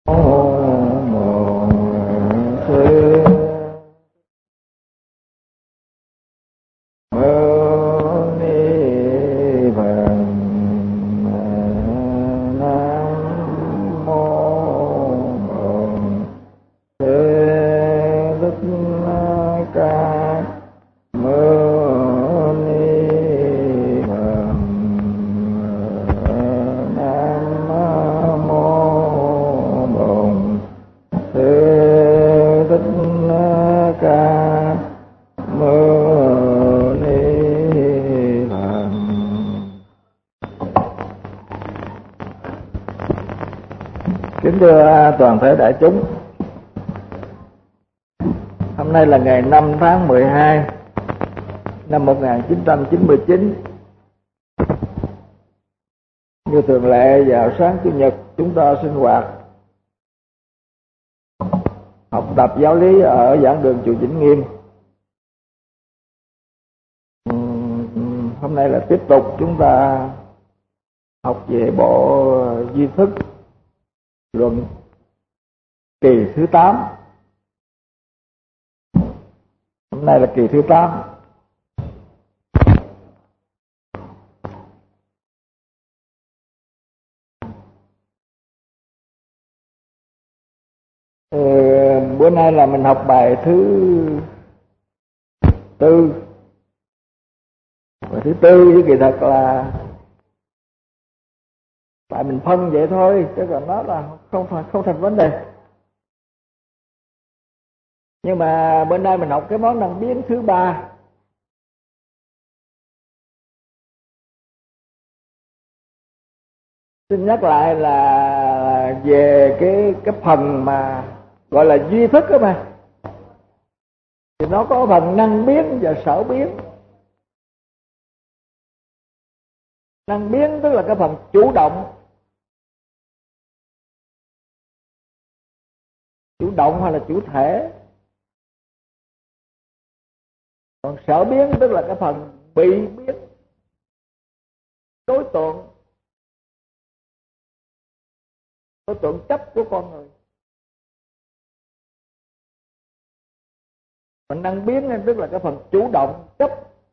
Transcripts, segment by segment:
Kính thưa toàn thể đại chúng, hôm nay là ngày 5 tháng 12 năm 1999. Như thường lệ, vào sáng Chủ nhật chúng ta sinh hoạt học tập giáo lý ở giảng đường chùa Vĩnh Nghiêm. Hôm nay là tiếp tục chúng ta học về bộ Duy Thức luận kỳ thứ 8. Hôm nay là kỳ thứ 8. Bữa nay là mình học bài thứ tư. Bài thứ tư chứ kỳ thật là tại mình phân vậy thôi, chứ còn nó là không thành vấn đề. Nhưng mà bữa nay mình học cái món năng biến thứ 3. Xin nhắc lại là về cái phần mà gọi là duy thức đó mà, thì nó có phần năng biến và sở biến. Năng biến tức là cái phần chủ động hay là chủ thể. Còn sở biến tức là cái phần bị biến, đối tượng chấp của con người. Còn năng biến tức là cái phần chủ động chấp.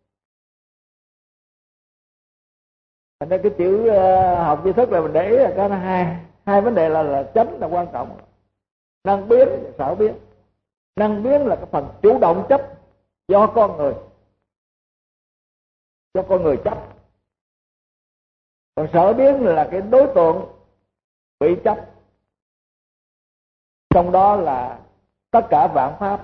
Thành ra cái chữ học duy thức là mình để ý là có hai vấn đề là chấm là quan trọng. Năng biến và sở biến. Năng biến là cái phần chủ động chấp do con người chấp. Còn sở biến là cái đối tượng bị chấp, trong đó là tất cả vạn pháp.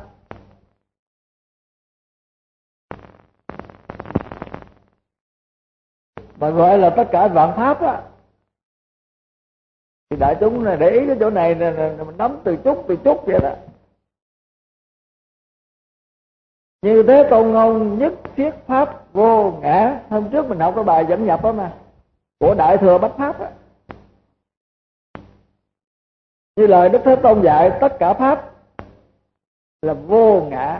Mà gọi là tất cả vạn pháp á, thì đại chúng này để ý cái chỗ này mình nắm từ chút vậy đó. Như Thế Tôn ngôn nhất thiết pháp vô ngã. Hôm trước mình học cái bài dẫn nhập đó mà, của Đại Thừa Bách Pháp á. Như lời Đức Thế Tôn dạy, tất cả pháp là vô ngã.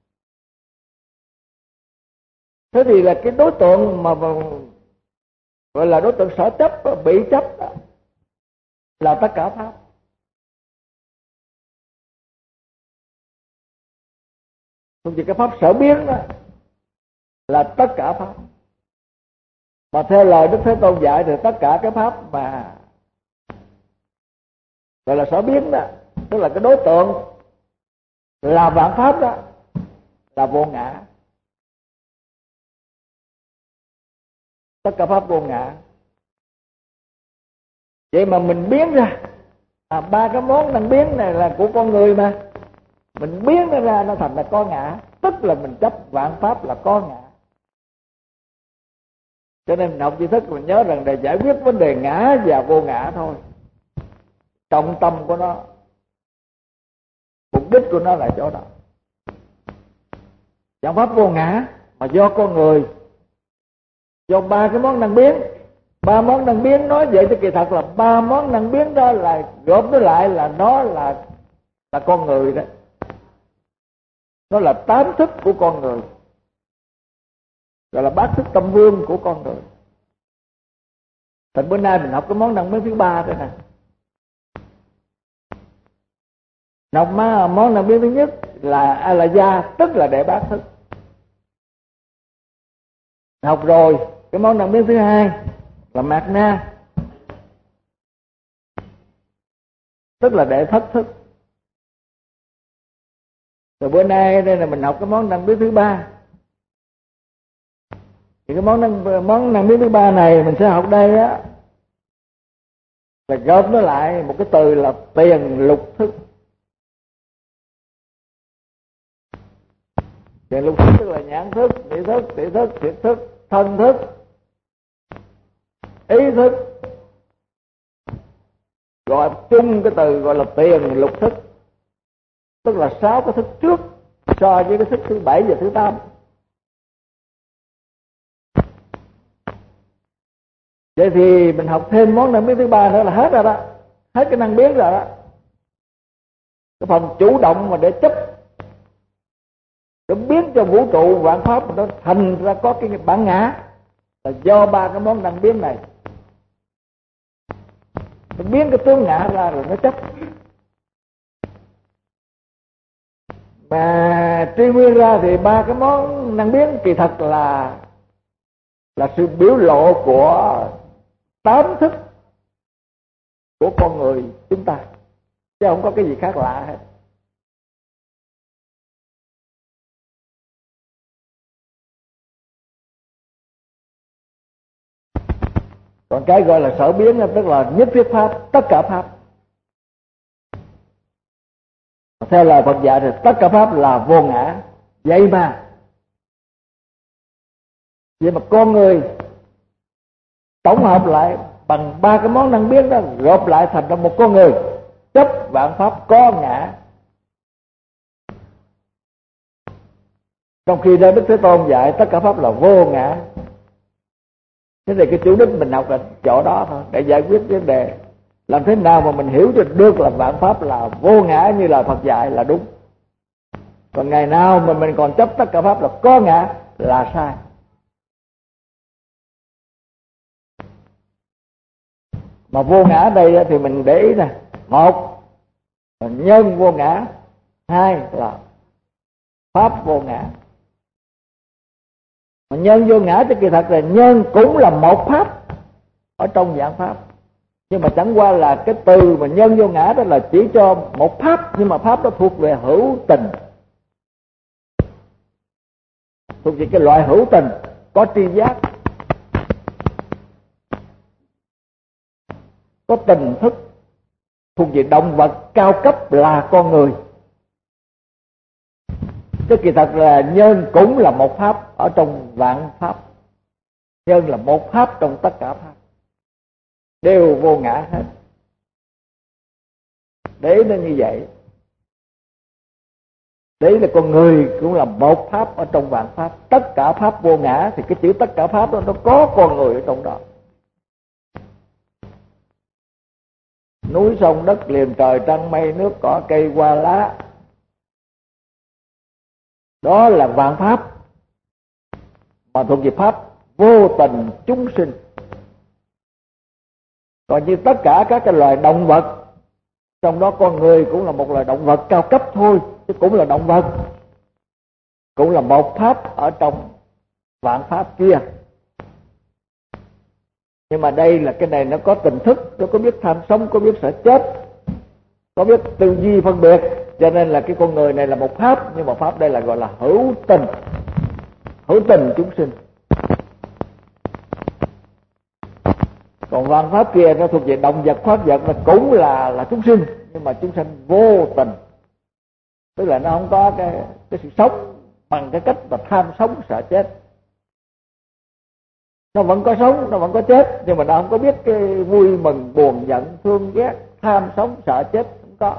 Thế thì là cái đối tượng mà gọi là đối tượng sở chấp, bị chấp đó, là tất cả pháp. Không chỉ cái pháp sở biến đó là tất cả pháp. Mà theo lời Đức Thế Tôn dạy thì tất cả cái pháp mà gọi là sở biến đó, tức là cái đối tượng là vạn pháp đó, là vô ngã. Tất cả pháp vô ngã. Vậy mà mình biến ra ba cái món năng biến này là của con người mà, mình biến nó ra nó thành là có ngã, tức là mình chấp vạn pháp là có ngã. Cho nên mình học duy thức mình nhớ rằng để giải quyết vấn đề ngã và vô ngã thôi. Trọng tâm của nó, mục đích của nó là chỗ đó. Vạn pháp vô ngã mà do con người, do ba cái món năng biến. Ba món năng biến nói vậy thì kỳ thật là ba món năng biến đó là gộp nó lại là nó là con người đó. Nó là 8 thức của con người, gọi là 8 thức tâm vương của con người. Thành bữa nay mình học cái món năng biến thứ 3 đây nè. Học món năng biến thứ nhất là alaya, tức là đệ bát thức. Học rồi cái món năng biến thứ hai là mạt na, tức là đệ thất thức. Rồi bữa nay đây là mình học cái món năng biến thứ ba. Thì cái món năng biến thứ ba này mình sẽ học đây á, là gộp nó lại một cái từ là tiền lục thức. Tiền lục thức tức là nhãn thức, nhĩ thức, tỷ thức, thiệt thức, thân thức, ý thức. Gọi chung cái từ gọi là tiền lục thức, tức là 6 cái thức trước so với cái thức thứ 7 và thứ 8. Vậy thì mình học thêm món năng biến thứ ba nữa là hết rồi đó, hết cái năng biến rồi đó. Cái phần chủ động mà để chấp, để biến cho vũ trụ vạn pháp nó thành ra có cái bản ngã là do ba cái món năng biến này. Nó biến cái tướng ngã ra rồi nó chấp. Mà truy nguyên ra thì ba cái món năng biến kỳ thật là sự biểu lộ của 8 thức của con người chúng ta, chứ không có cái gì khác lạ hết. Còn cái gọi là sở biến tức là nhất thiết pháp, tất cả pháp. Theo lời Phật dạy thì tất cả pháp là vô ngã. Vậy mà con người tổng hợp lại bằng ba cái món năng biến đó, gộp lại thành ra một con người chấp vạn pháp có ngã. Trong khi đó Đức Thế Tôn dạy tất cả pháp là vô ngã. Thế thì cái chủ đích mình học là chỗ đó thôi, để giải quyết vấn đề làm thế nào mà mình hiểu được là vạn pháp là vô ngã như là Phật dạy là đúng. Còn ngày nào mà mình còn chấp tất cả pháp là có ngã là sai. Mà vô ngã đây thì mình để ý nè, một là nhân vô ngã, hai là pháp vô ngã. Mà nhân vô ngã thì kỳ thật là nhân cũng là một pháp ở trong vạn pháp, nhưng mà chẳng qua là cái từ mà nhân vô ngã đó là chỉ cho một pháp, nhưng mà pháp đó thuộc về hữu tình, thuộc về cái loại hữu tình có tri giác, có tình thức, thuộc về động vật cao cấp là con người. Chứ kỳ thật là nhân cũng là một pháp ở trong vạn pháp. Nhân là một pháp trong tất cả pháp, đều vô ngã hết. Đấy nó như vậy. Đấy là con người cũng là một pháp ở trong vạn pháp. Tất cả pháp vô ngã thì cái chữ tất cả pháp đó nó có con người ở trong đó. Núi sông đất liền trời trăng mây nước cỏ cây hoa lá, đó là vạn pháp mà thuộc về pháp vô tình chúng sinh. Còn như tất cả các cái loài động vật, trong đó con người cũng là một loài động vật cao cấp thôi, chứ cũng là động vật, cũng là một pháp ở trong vạn pháp kia. Nhưng mà đây là cái này nó có tình thức, nó có biết tham sống, có biết sợ chết, có biết tư duy phân biệt, cho nên là cái con người này là một pháp, nhưng mà pháp đây là gọi là hữu tình chúng sinh. Còn vạn pháp kia nó thuộc về động vật, pháp vật, nó cũng là chúng sinh, nhưng mà chúng sinh vô tình, tức là nó không có cái sự sống bằng cái cách mà tham sống sợ chết. Nó vẫn có sống, nó vẫn có chết, nhưng mà nó không có biết cái vui mừng buồn giận thương ghét tham sống sợ chết, không có.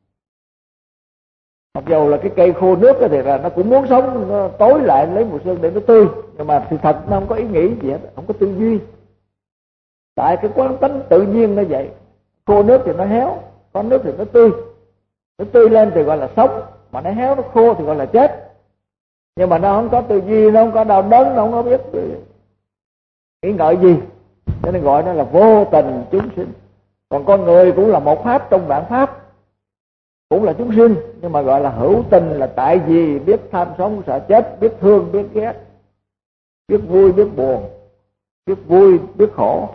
Mặc dù là cái cây khô nước thì là nó cũng muốn sống, nó tối lại lấy mùa xuân để nó tươi, nhưng mà sự thật nó không có ý nghĩ gì hết, không có tư duy. Tại cái quán tánh tự nhiên nó vậy. Khô nước thì nó héo, có nước thì nó tươi. Nó tươi lên thì gọi là sống, mà nó héo, nó khô thì gọi là chết. Nhưng mà nó không có tư duy, nó không có đau đớn, nó không có biết nghĩ ngợi gì, cho nên gọi nó là vô tình chúng sinh. Còn con người cũng là một pháp trong vạn pháp, cũng là chúng sinh, nhưng mà gọi là hữu tình là tại vì biết tham sống sợ chết, biết thương biết ghét, biết vui biết buồn, biết vui biết khổ.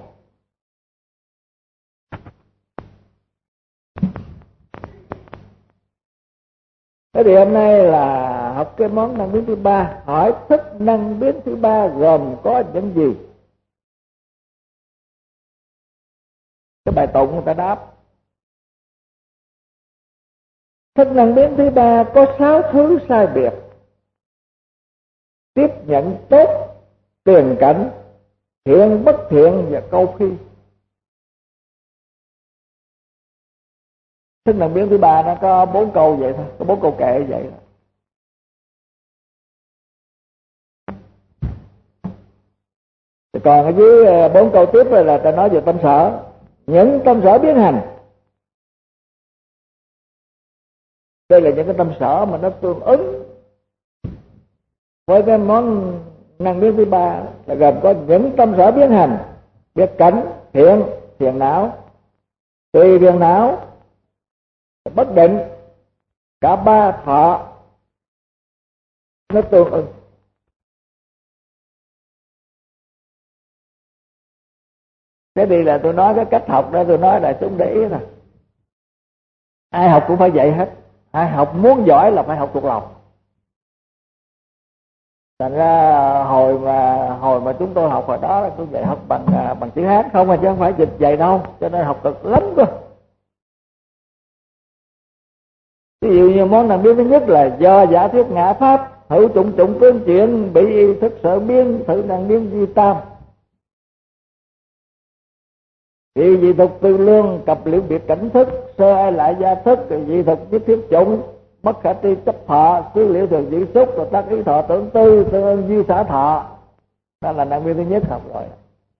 Thế thì hôm nay là học cái món năng biến thứ ba. Hỏi thức năng biến thứ ba gồm có những gì? Cái bài tụng người ta đáp: thức năng biến thứ ba có 6 thứ sai biệt: tiếp nhận tốt, tiền cảnh, thiện bất thiện và câu phi. Thức năng biến thứ ba nó có 4 câu vậy thôi, có 4 câu kệ vậy thôi. Còn ở dưới 4 câu tiếp là ta nói về tâm sở. Những tâm sở biến hành, đây là những cái tâm sở mà nó tương ứng với cái món năng biến thứ ba, là gồm có những tâm sở biến hành: biết cảnh, thiện, phiền não, tùy phiền não, bất định. Cả 3 thọ nó tương ứng. Thế thì là tôi nói cái cách học đó, tôi nói là chúng để ý thôi. Ai học cũng phải vậy hết. Ai học muốn giỏi là phải học thuộc lòng. Thành ra hồi mà chúng tôi học hồi đó là tôi dạy học bằng chữ Hán không, chứ không phải dịch dạy đâu, cho nên học cực lắm cơ. Ví dụ như món năng biến thứ nhất là do giả thuyết ngã pháp, hữu chủng chủng cương chuyển, bị ý thức sở biến, thử năng biến duy tam. Vì dị thực tư lương, cập liễu biệt cảnh thức, sơ ai lại gia thức, dị thực nhất thiết chủng, bất khả tri chấp thọ, xứ liễu thường dị xúc, rồi tác ý thọ tưởng tư, tương ưng duy xả thọ. Đó là năng biến thứ nhất học rồi.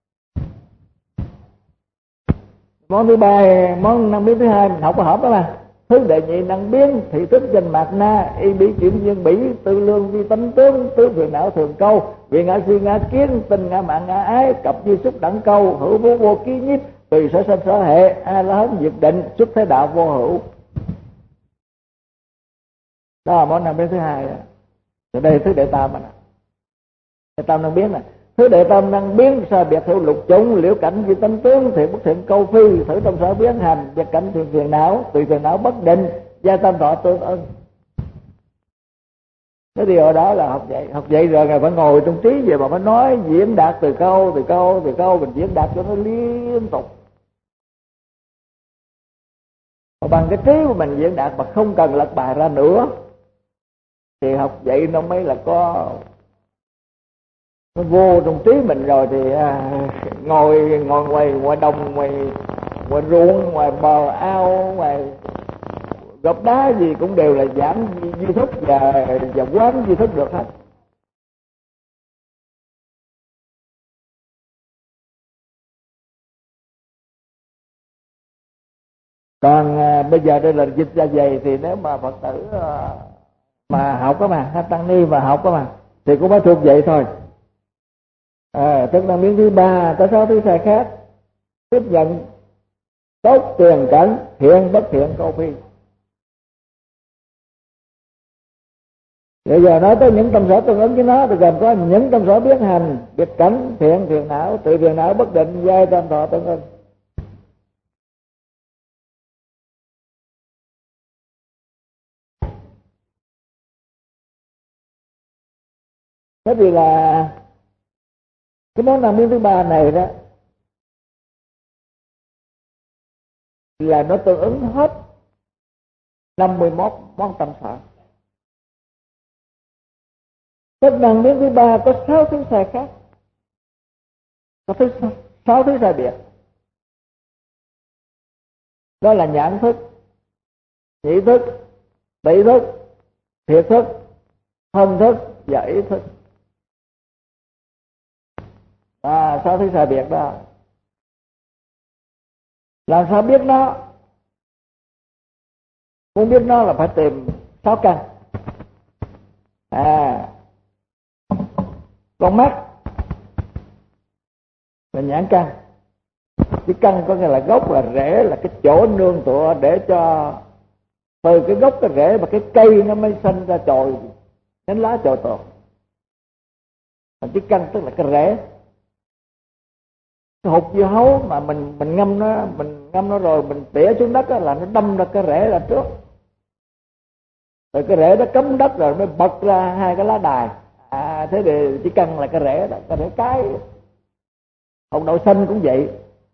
Món thứ ba, món năng biến thứ hai mình học có hợp đó mà. Thứ đệ nhị năng biến, thị thức danh mạt na, y bị chuyển duyên bỉ, tư lương vi tánh tướng, tứ phiền não thường câu, vì ngã si ngã kiến, tình ngã mạng ngã ái, cập duy xúc đẳng câu, hữu vô vô ký nhiếp, tùy sở sanh sở hệ, a la hán diệt định, xuất thế đạo vô hữu. Đó là món năng biến thứ hai. Ở đây thứ đệ tam mà. Đệ tam năng biến này. Thứ đệ tam năng biến sao biệt hữu lục chủng, liễu cảnh vi tánh tướng, thiện bất thiện câu phi, thử tâm sở biến hành, vật cảnh thiện phiền não, tùy phiền não bất định, gia tam thọ tương ưng. Cái điều đó là học vậy rồi ngài phải ngồi trong trí về mà phải nói diễn đạt từ câu mình diễn đạt cho nó liên tục. Mà bằng cái trí của mình diễn đạt mà không cần lật bài ra nữa thì học vậy nó mới là nó vô trong trí mình rồi. Thì ngồi ngoài đồng, ngoài ruộng, ngoài bờ ao, ngoài gọc đá gì cũng đều là giảng duy thức và quán duy thức được hết. Còn bây giờ đây là dịch ra vậy, thì nếu mà Phật tử mà học đó mà, hay tăng ni mà học đó mà, thì cũng phải thuộc vậy thôi. Tức là miếng thứ ba có 6 thứ sai khác: tiếp nhận tốt, tiền cảnh, thiện bất thiện, câu phi. Bây giờ nói tới những tâm sở tương ứng với nó thì gồm có những tâm sở biến hành: biệt cảnh, thiện, phiền não, tùy phiền não, bất định, giai tam thọ tương ứng. Thế thì là cái món năng biến thứ ba này đó là nó tương ứng hết 51 món tâm sở. Cái năng biến thứ ba có 6 thứ sai khác, có 6 thứ sai biệt. Đó là nhãn thức, nhĩ thức, tỷ thức, thiệt thức, thân thức và ý thức. 6 thứ sai biệt đó. Làm sao biết nó? Muốn biết nó là phải tìm 6 căn. Con mắt là nhãn căn. Cái căn có nghĩa là gốc, là rễ, là cái chỗ nương tựa để cho từ cái gốc cái rễ và cái cây nó mới sinh ra chồi, nhánh lá chồi tồn. Mà cái căn tức là cái rễ. Cái hột dưa hấu mà mình ngâm nó rồi mình tỉa xuống đất là nó đâm ra cái rễ là trước. Rồi cái rễ nó cấm đất rồi mới bật ra hai cái lá đài. Thế thì chỉ cần là cái rễ đó, cái rễ cái. Hột đậu xanh cũng vậy.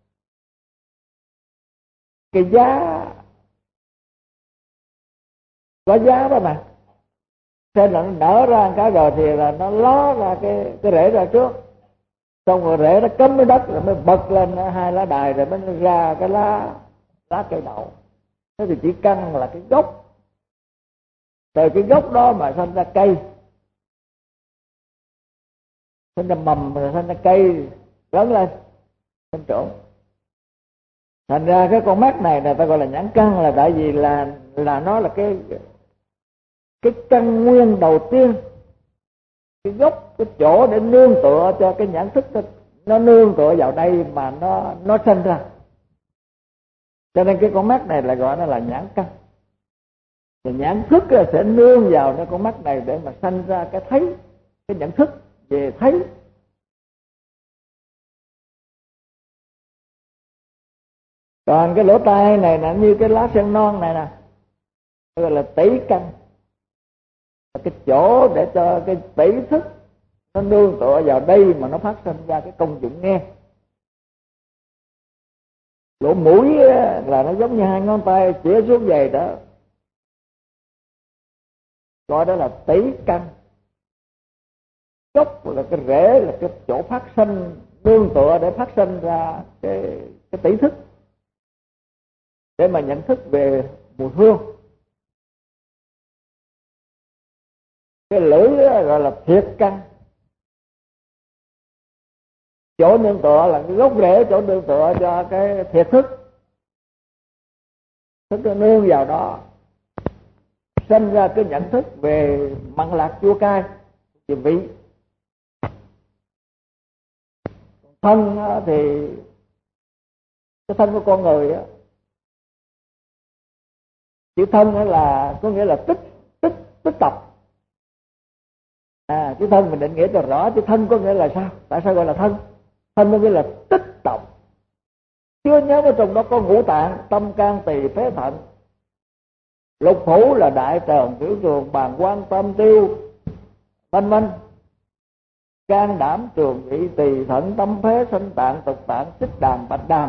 Cái giá có giá đó mà, nên là nó nở ra cái rồi thì là nó ló ra cái rễ ra trước, xong rồi rễ nó cấm cái đất rồi mới bật lên hai lá đài rồi mới ra cái lá cây đậu. Thế thì chỉ căn là cái gốc, từ cái gốc đó mà sinh ra cây, sinh ra mầm, rồi sinh ra cây lớn lên sinh trưởng. Thành ra cái con mắt này ta gọi là nhãn căn là tại vì là nó là cái căn nguyên đầu tiên, cái gốc, cái chỗ để nương tựa cho cái nhãn thức nó nương tựa vào đây mà nó sinh ra. Cho nên cái con mắt này là gọi nó là nhãn căn. Thì nhãn thức sẽ nương vào cái con mắt này để mà sanh ra cái thấy, cái nhận thức về thấy. Còn cái lỗ tai này là như cái lá sen non này nè, gọi là tỷ căn, là cái chỗ để cho cái tỷ thức nó nương tựa vào đây mà nó phát sinh ra cái công dụng nghe. Lỗ mũi là nó giống như hai ngón tay chĩa xuống về đó, gọi đó là tỷ căn. Gốc là cái rễ, là cái chỗ phát sinh, nương tựa để phát sinh ra cái tỷ thức, để mà nhận thức về mùi hương. Cái lưỡi gọi là thiệt căn, chỗ nương tựa là cái gốc rễ, chỗ nương tựa cho cái thiệt thức. Thức nó nương vào đó, sinh ra cái nhận thức về mặn lạc chua cay, về vị. Thân thì cái thân của con người, chữ thân là có nghĩa là tích tập. Chữ thân mình định nghĩa cho rõ, chữ thân có nghĩa là sao? Tại sao gọi là thân? Thân có nghĩa là tích tập. Chưa nhớ ở trong đó có ngũ tạng, tâm can tỳ phế thận. Lục phủ là đại tràng, tiểu trường, bàng quang, tâm tiêu, vân vân. Can đảm, trường nhị, tỳ thận, tâm phế, sinh tạng, tục tạng, xích đàm, bạch đàm,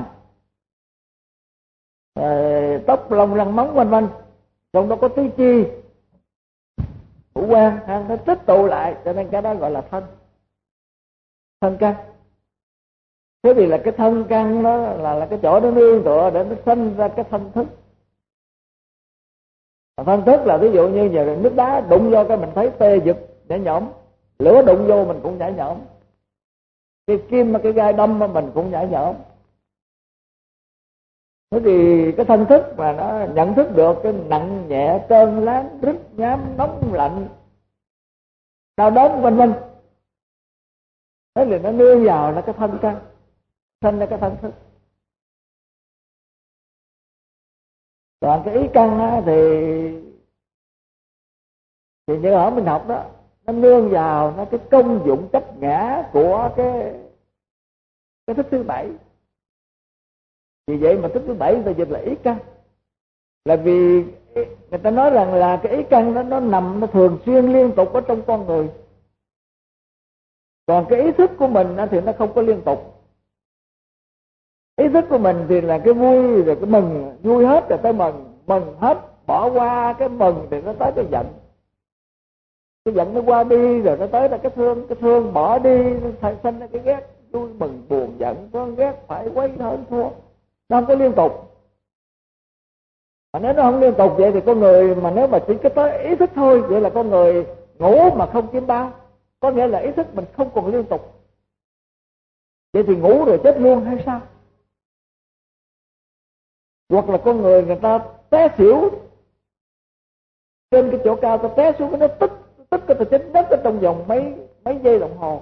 tóc lông răng móng vân vân. Trong đó có tứ chi, ngũ quan, nó tích tụ lại, cho nên cái đó gọi là thân, thân căn. Thế thì là cái thân căn đó là cái chỗ nó nương tựa để nó sinh ra cái thân thức. Thân thức là ví dụ như giờ nước đá đụng vô cái mình thấy tê giật nhảy nhõm, lửa đụng vô mình cũng nhảy nhõm, cái kim mà cái gai đâm mà mình cũng nhảy nhõm. Thế thì cái thân thức mà nó nhận thức được cái nặng nhẹ, trơn láng, rít nhám, nóng lạnh, đau đớn vân vân, thế thì nó nương vào là cái thân căn, sinh ra cái thân thức. Còn cái ý căn thì như ở mình học đó, nó nương vào nó cái công dụng chấp ngã của cái thức thứ bảy. Vì vậy mà thức thứ bảy người ta dịch là ý căn, là vì người ta nói rằng là cái ý căn nó nằm, nó thường xuyên liên tục ở trong con người. Còn cái ý thức của mình thì nó không có liên tục. Ý thức của mình thì là cái vui rồi cái mừng, vui hết rồi tới mừng hết, bỏ qua cái mừng thì nó tới cái giận. Cái giận nó qua đi rồi nó tới là cái thương bỏ đi, nó sinh ra cái ghét, vui mừng buồn giận, có ghét phải quấy hơn thua. Nó không có liên tục. Mà nếu nó không liên tục vậy thì con người mà nếu mà chỉ có tới ý thức thôi, vậy là con người ngủ mà không chiêm bao. Có nghĩa là ý thức mình không còn liên tục. Vậy thì ngủ rồi chết luôn hay sao? Hoặc là con người ta té xỉu trên cái chỗ cao, ta té xuống cái nó tích cái ta chết đất ở trong vòng mấy giây đồng hồ.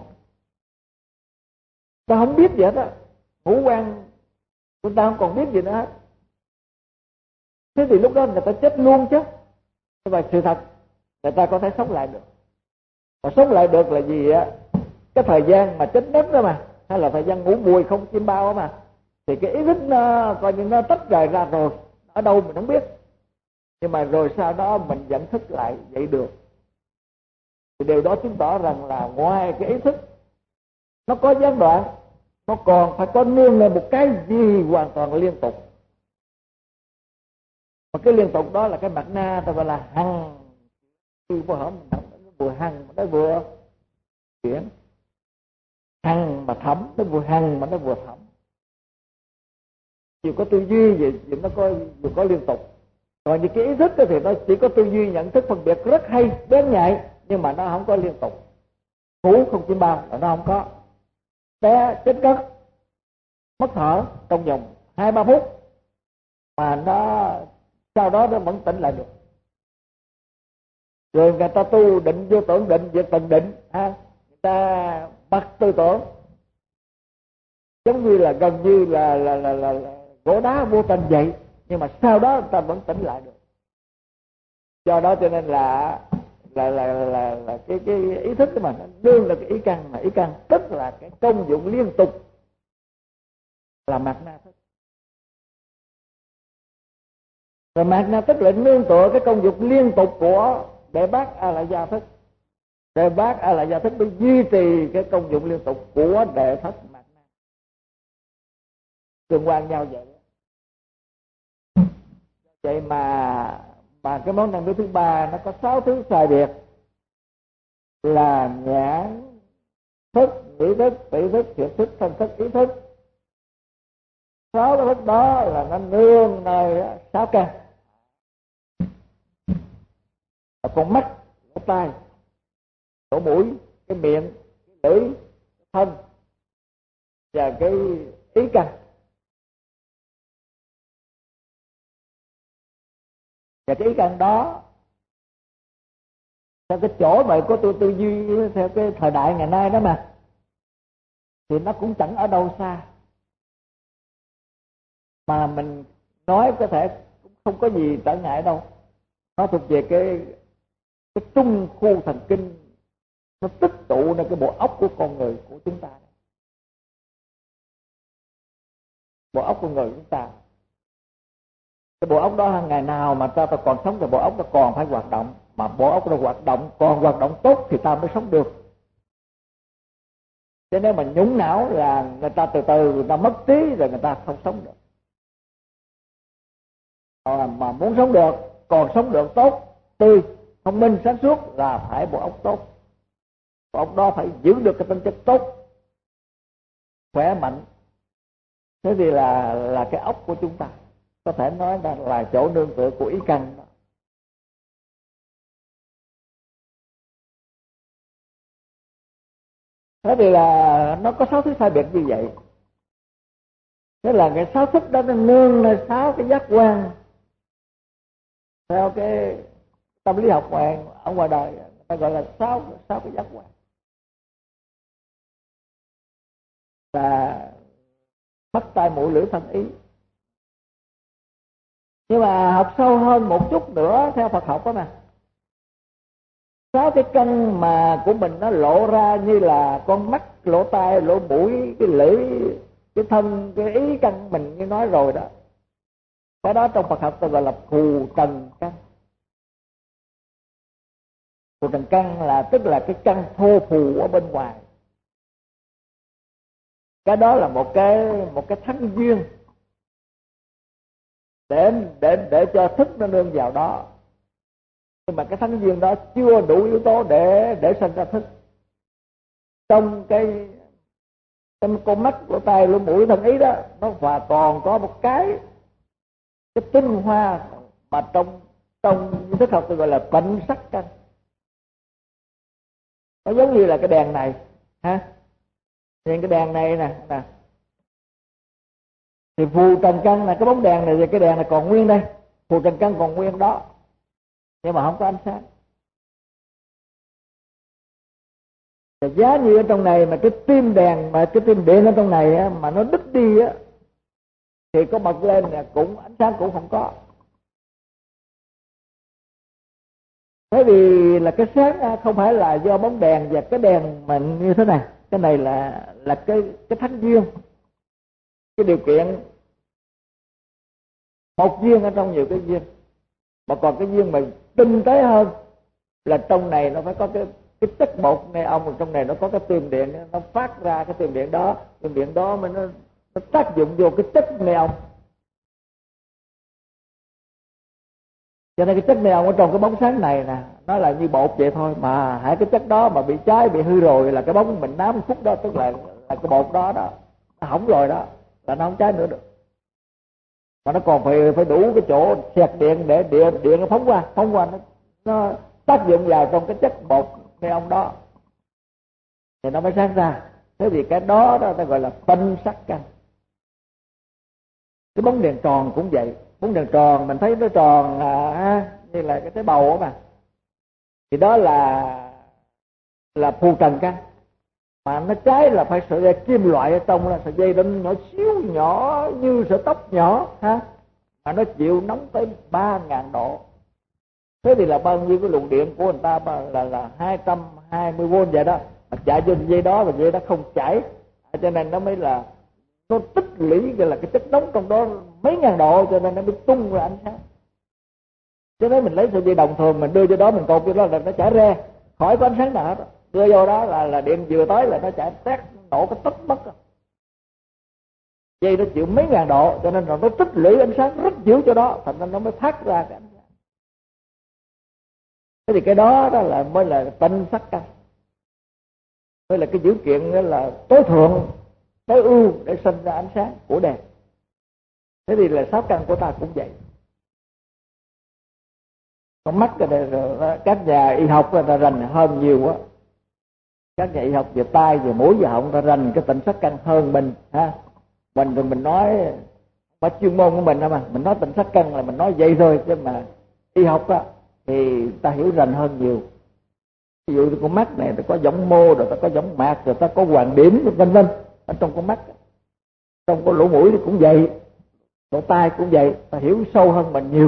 Ta không biết gì hết á, ngủ quan người ta không còn biết gì nữa hết. Thế thì lúc đó người ta chết luôn chứ. Và sự thật người ta có thể sống lại được. Mà sống lại được là gì á? Cái thời gian mà chết đất đó mà, hay là thời gian ngủ mùi không chim bao đó mà, thì cái ý thức nó coi như nó tách rời ra rồi, ở đâu mình không biết, nhưng mà rồi sau đó mình nhận thức lại vậy được. Thì điều đó chứng tỏ rằng là ngoài cái ý thức nó có gián đoạn, nó còn phải có nương lên một cái gì hoàn toàn liên tục. Mà cái liên tục đó là cái mặt na ta gọi là hằng. Khi vô hở mình đọc nó vừa hằng mà nó vừa chuyển, hằng mà thẩm nó vừa hằng mà nó vừa thẩm. Vừa có tư duy vậy nó vừa có liên tục. Còn những cái ý thức thì nó chỉ có tư duy nhận thức phân biệt rất hay, bén nhạy, nhưng mà nó không có liên tục. Ngủ không chim bao là nó không có. Té chết đất mất thở trong vòng 2-3 phút mà nó sau đó nó vẫn tỉnh lại được. Rồi người ta tu định vô tưởng định, về tầng định, người ta bắt tư tưởng giống như là gần như là gỗ đá vô tình vậy, nhưng mà sau đó người ta vẫn tỉnh lại được. Do đó cho nên là cái ý thức mà nó đương là cái ý căn, mà ý căn tức là cái công dụng liên tục là mạt na thức. Rồi mạt na thức lại nương tựa cái công dụng liên tục của đệ bát a la gia thức. Đệ bát a la gia thức để duy trì cái công dụng liên tục của đệ thất mạt na, tương quan nhau vậy. Vậy mà cái món năng lượng thứ ba nó có 6 thứ sai biệt là nhãn thức, nhĩ thức, tỷ thức, thiệt thức, thân thức, ý thức. 6 cái thức đó là nó nương nơi 6 căn. Con mắt, lỗ tai, lỗ mũi, cái miệng, cái lưỡi, cái thân và cái ý căn. Và cái ý căn đó theo cái chỗ vậy của tôi tư duy, theo cái thời đại ngày nay đó mà, thì nó cũng chẳng ở đâu xa, mà mình nói có thể cũng không có gì trở ngại đâu. Nó thuộc về cái trung khu thần kinh, nó tích tụในcái bộ óc của con người của chúng ta. Bộ óc con người của chúng ta, cái bộ óc đó hàng ngày nào mà ta còn sống thì bộ óc nó còn phải hoạt động, mà bộ óc nó hoạt động, còn hoạt động tốt thì ta mới sống được. Cho nên mà nhũng não là người ta từ từ người ta mất trí, rồi người ta không sống được. Mà muốn sống được, còn sống được tốt, tươi, thông minh, sáng suốt là phải bộ óc tốt. Bộ óc đó phải giữ được cái tính chất tốt, khỏe mạnh. Thế thì là cái óc của chúng ta có thể nói là chỗ nương tựa của ý căn đó. Thế thì là nó có 6 thứ sai biệt như vậy. Thế là cái 6 thức đó nó nương nơi 6 cái giác quan. Theo cái tâm lý học ở ngoài đời người ta gọi là 6 cái giác quan. Và mắt, tai, mũi, lưỡi, thân, ý. Nhưng mà học sâu hơn một chút nữa theo Phật học đó nè, 6 cái căn mà của mình nó lộ ra như là con mắt, lỗ tai, lỗ mũi, cái lưỡi, cái thân, cái ý căn mình như nói rồi đó. Cái đó trong Phật học tôi gọi là phù trần căn. Phù trần căn là tức là cái căn thô phù ở bên ngoài. Cái đó là một cái thắng duyên để cho thức nó nương vào đó. Nhưng mà cái thắng duyên đó chưa đủ yếu tố để sinh ra thức. Trong cái con mắt, lỗ tai, lỗ mũi, thân ý đó, nó và còn có một cái tinh hoa mà trong thức học tôi gọi là bệnh sắc căn. Nó giống như là cái đèn này ha. Nhìn cái đèn này nè. Thì phù trần căn là cái bóng đèn này, thì cái đèn này còn nguyên đây. Phù trần căn còn nguyên đó, nhưng mà không có ánh sáng. Và giá như ở trong này mà cái tim đèn, mà cái tim điện ở trong này á, mà nó đứt đi á, thì có bật lên là cũng ánh sáng cũng không có. Thế vì là cái sáng không phải là do bóng đèn và cái đèn mà như thế này. Cái này là cái thánh duyên, cái điều kiện, một duyên ở trong nhiều cái duyên. Mà còn cái duyên mà tinh tế hơn là trong này nó phải có cái chất bột neon, trong này nó có cái tiền điện, nó phát ra cái tiền điện đó mà nó tác dụng vô cái chất neon. Cho nên cái chất neon ở trong cái bóng sáng này nè, nó là như bột vậy thôi, mà hãy cái chất đó mà bị cháy, bị hư rồi là cái bóng mình nám phút đó, tức là cái bột đó nó hỏng rồi đó, là nó không cháy nữa được. Mà nó còn phải đủ cái chỗ xẹt điện để điện nó phóng qua nó tác dụng vào trong cái chất bột neon đó thì nó mới sáng ra. Thế thì cái đó ta gọi là tinh sắc căn. Cái bóng đèn tròn cũng vậy. Bóng đèn tròn mình thấy nó tròn như là cái tế bầu mà, thì đó là phù trần căn. Mà nó cháy là phải sợi dây kim loại ở trong, là sợi dây đinh nhỏ xíu, nhỏ như sợi tóc nhỏ ha, mà nó chịu nóng tới 3.000 độ. Thế thì là bao nhiêu cái luồng điện của người ta là 220V vậy đó, mà chạy vô dây đó và dây đó không chảy, cho nên nó mới là nó tích lũy, gọi là cái chất nóng trong đó mấy ngàn độ, cho nên nó mới tung ra ánh sáng. Cho nên mình lấy sợi dây đồng thường mình đưa vô đó, mình cột vô đó là nó chảy ra, khỏi có ánh sáng nào hết. Đưa vô đó là điện vừa tới là nó chảy tét, nổ cái tóc mất rồi. Dây nó chịu mấy ngàn độ, cho nên là nó tích lũy ánh sáng rất dữ cho đó, thành ra nó mới phát ra cái ánh sáng. Thế thì cái đó là mới là tinh sắc căn, mới là cái dữ kiện là tối thượng, tối ưu để sinh ra ánh sáng của đèn. Thế thì là sáu căn của ta cũng vậy. Con mắt các nhà y học người ta rành hơn nhiều quá. Các nhà y học về tai, về mũi, về họng ta rành cái tinh sắc căn hơn mình ha. Mình nói qua chuyên môn của mình mà mình nói tinh sắc căn là mình nói vậy thôi, chứ mà y học thì ta hiểu rành hơn nhiều. Ví dụ con mắt này ta có giống mô, rồi ta có giống mạc, rồi ta có hoàng điểm, vân vân ở trong con mắt. Trong cái lỗ mũi thì cũng vậy, lỗ tai cũng vậy, ta hiểu sâu hơn mình nhiều.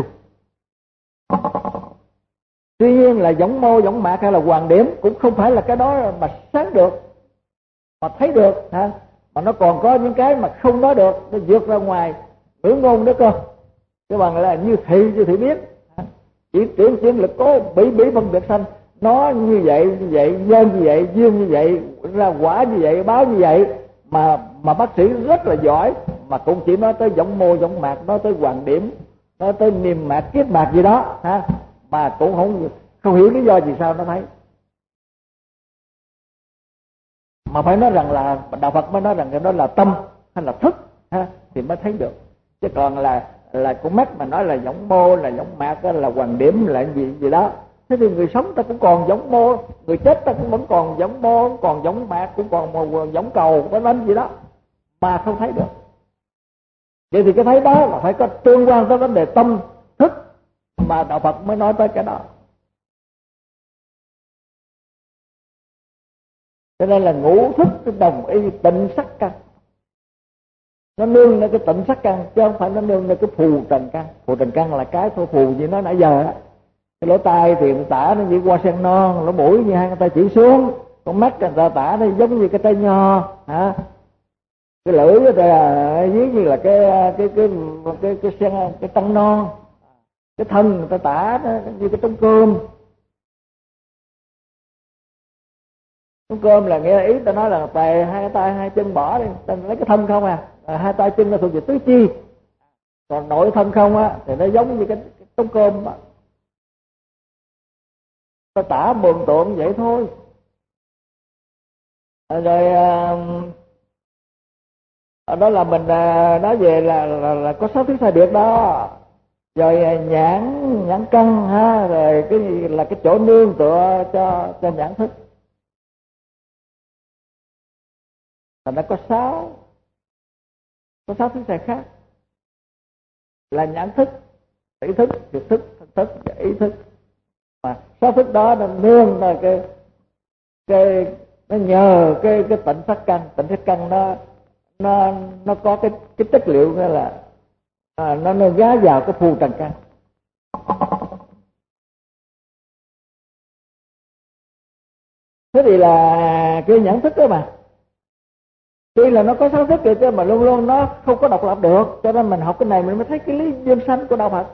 Tuy nhiên là giống mô, giống mạc hay là hoàng điểm cũng không phải là cái đó mà sáng được, mà thấy được ha. Mà nó còn có những cái mà không nói được, nó vượt ra ngoài ngữ ngôn đó cơ. Cái bằng là như thị biết, chỉ tưởng chiến lực có bỉ phân biệt sanh, nó như vậy nhân như vậy, duyên như vậy, ra quả như vậy, báo như vậy, mà bác sĩ rất là giỏi mà cũng chỉ nói tới giống mô, giống mạc, nói tới hoàng điểm, nói tới niêm mạc, kiết mạc gì đó ha, mà cũng không hiểu lý do gì sao nó thấy. Mà phải nói rằng là đạo Phật mới nói rằng cái đó là tâm hay là thức ha, thì mới thấy được. Chứ còn là con mắt mà nói là giống mô, là giống mạc, là hoàng điểm, là gì đó. Thế thì người sống ta cũng còn giống mô, người chết ta cũng vẫn còn giống mô, còn giống mạc, cũng còn giống cầu, vân vân gì đó, mà không thấy được. Vậy thì cái thấy đó là phải có tương quan tới vấn đề tâm thức, mà đạo Phật mới nói tới cái đó. Cho nên là ngũ thức đồng y tịnh sắc căn, nó nương lên cái tịnh sắc căn, chứ không phải nó nương lên cái phù trần căn. Phù trần căn là cái thô phù như nó nãy giờ á. Cái lỗ tai thì người tả nó như hoa sen non, lỗ mũi như hai người ta chỉ xuống, con mắt người ta tả nó giống như cái tay nho hả, cái lưỡi người ta dưới như là cái sen, cái tăng non, cái thân người ta tả nó như cái trống cơm. Trống cơm là nghĩa là ý ta nói là tề hai tay hai chân bỏ đi, ta lấy cái thân không hai tay chân là thuộc về tứ chi, còn nội thân không thì nó giống như cái trống cơm đó. Ta tả mường tượng vậy thôi. Rồi đó là mình nói về là có 6 thứ sai biệt đó. Rồi nhãn căn ha, rồi cái gì là cái chỗ nương tựa cho nhãn thức. Và nó có 6 thứ sai khác, là nhãn thức, ý thức, việc thức, thân thức và ý thức. Mà 6 thức đó nó nương là nó nhờ cái tịnh sắc căn. Tịnh sắc căn nó có cái chất liệu nghĩa là nó gá vào cái phù trần căn. Thế thì là cái nhận thức đó mà, tuy là nó có sáu thức kìa chứ mà luôn luôn nó không có độc lập được. Cho nên mình học cái này mình mới thấy cái lý duyên sanh của đạo Phật.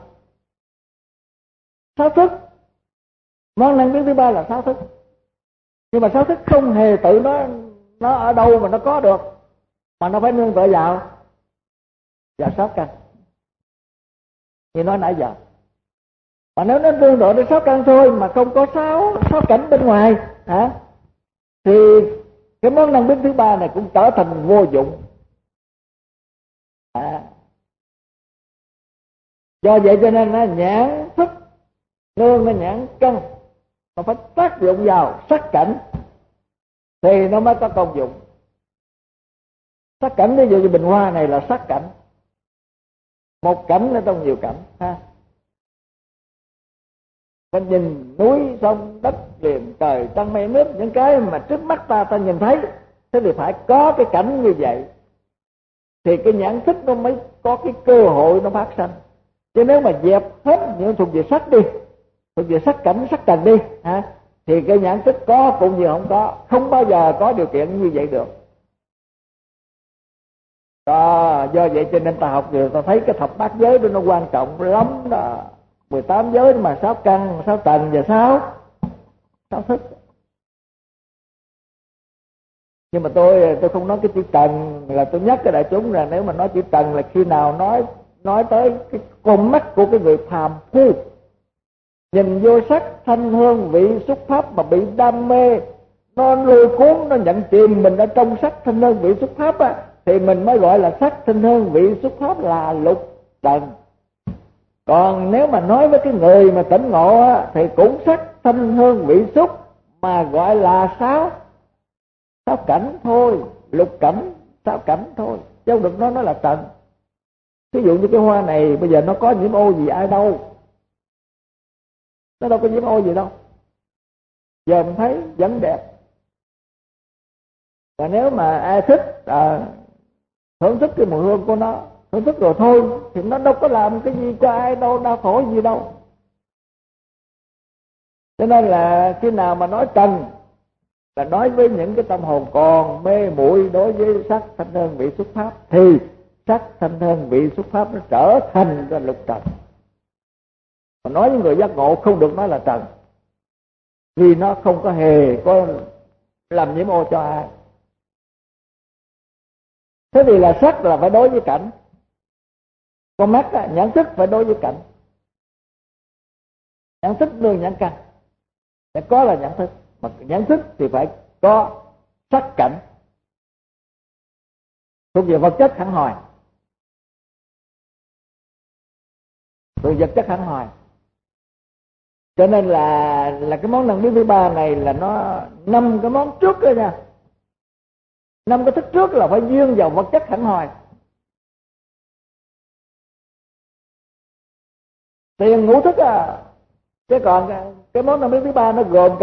Sáu thức, món năng biến thứ ba là sáu thức, nhưng mà sáu thức không hề tự nó ở đâu mà nó có được, mà nó phải nương tựa vào sáu căn như nói nãy giờ. Mà nếu nó nương tựa đến sáu căn thôi mà không có sáu cảnh bên ngoài thì cái món năng biến thứ ba này cũng trở thành vô dụng. Do vậy cho nên nhãn thức nương lên nhãn căn, nó phải tác dụng vào sắc cảnh thì nó mới có công dụng. Sắc cảnh ví dụ như bình hoa này là sắc cảnh, một cảnh ở trong nhiều cảnh Mình nhìn núi sông đất liền trời trăng mây nước, những cái mà trước mắt ta nhìn thấy, thế thì phải có cái cảnh như vậy thì cái nhãn thức nó mới có cái cơ hội nó phát sinh. Chứ nếu mà dẹp hết những thuộc về sắc đi, thuộc về sắc cảnh sắc trần đi thì cái nhãn thức có cũng như không bao giờ có điều kiện như vậy được. Đó, do vậy cho nên ta học được, ta thấy cái thập bát giới đó nó quan trọng lắm đó. 18 giới mà 6 căn, 6 trần và 6 thức. Nhưng mà tôi không nói cái chữ trần, là tôi nhắc cái đại chúng là nếu mà nói chữ trần là khi nào nói tới cái con mắt của cái người phàm phu, nhìn vô sắc thanh hương vị xúc pháp mà bị đam mê, nó lôi cuốn, nó nhận chìm mình ở trong sắc thanh hương vị xúc pháp thì mình mới gọi là sắc thanh hương vị xúc pháp là lục trần. Còn nếu mà nói với cái người mà tỉnh ngộ thì cũng sắc thanh hương vị xúc mà gọi là sáu cảnh thôi, lục cảnh, sáu cảnh thôi, chứ không được nói là trần. Ví dụ như cái hoa này bây giờ nó có nhiễm ô gì ai đâu, nó đâu có nhiễm ô gì đâu, giờ mình thấy vẫn đẹp. Và nếu mà ai thích thưởng thức cái mùi hương của nó, thưởng thức rồi thôi, thì nó đâu có làm cái gì cho ai đâu, đau khổ gì đâu. Cho nên là khi nào mà nói trần là nói với những cái tâm hồn còn mê muội đối với sắc thanh hương vị xúc pháp, thì sắc thanh hương vị xúc pháp nó trở thành ra lục trần. Mà nói với người giác ngộ không được nói là trần, vì nó không có hề có làm nhiễm ô cho ai. Thế thì là sắc là phải đối với cảnh, con mắt nhãn thức phải đối với cảnh, nhãn thức nương nhãn căn, để có là nhãn thức, mà nhãn thức thì phải có sắc cảnh thuộc về vật chất hẳn hoài, thuộc vật chất hẳn hoài. Cho nên là cái món năng biến thứ ba này là nó 5 cái món trước đó nha, 5 cái thức trước là phải duyên vào vật chất hẳn hoài. Tiền ngũ thức chứ còn cái món năng biến thứ ba nó gồm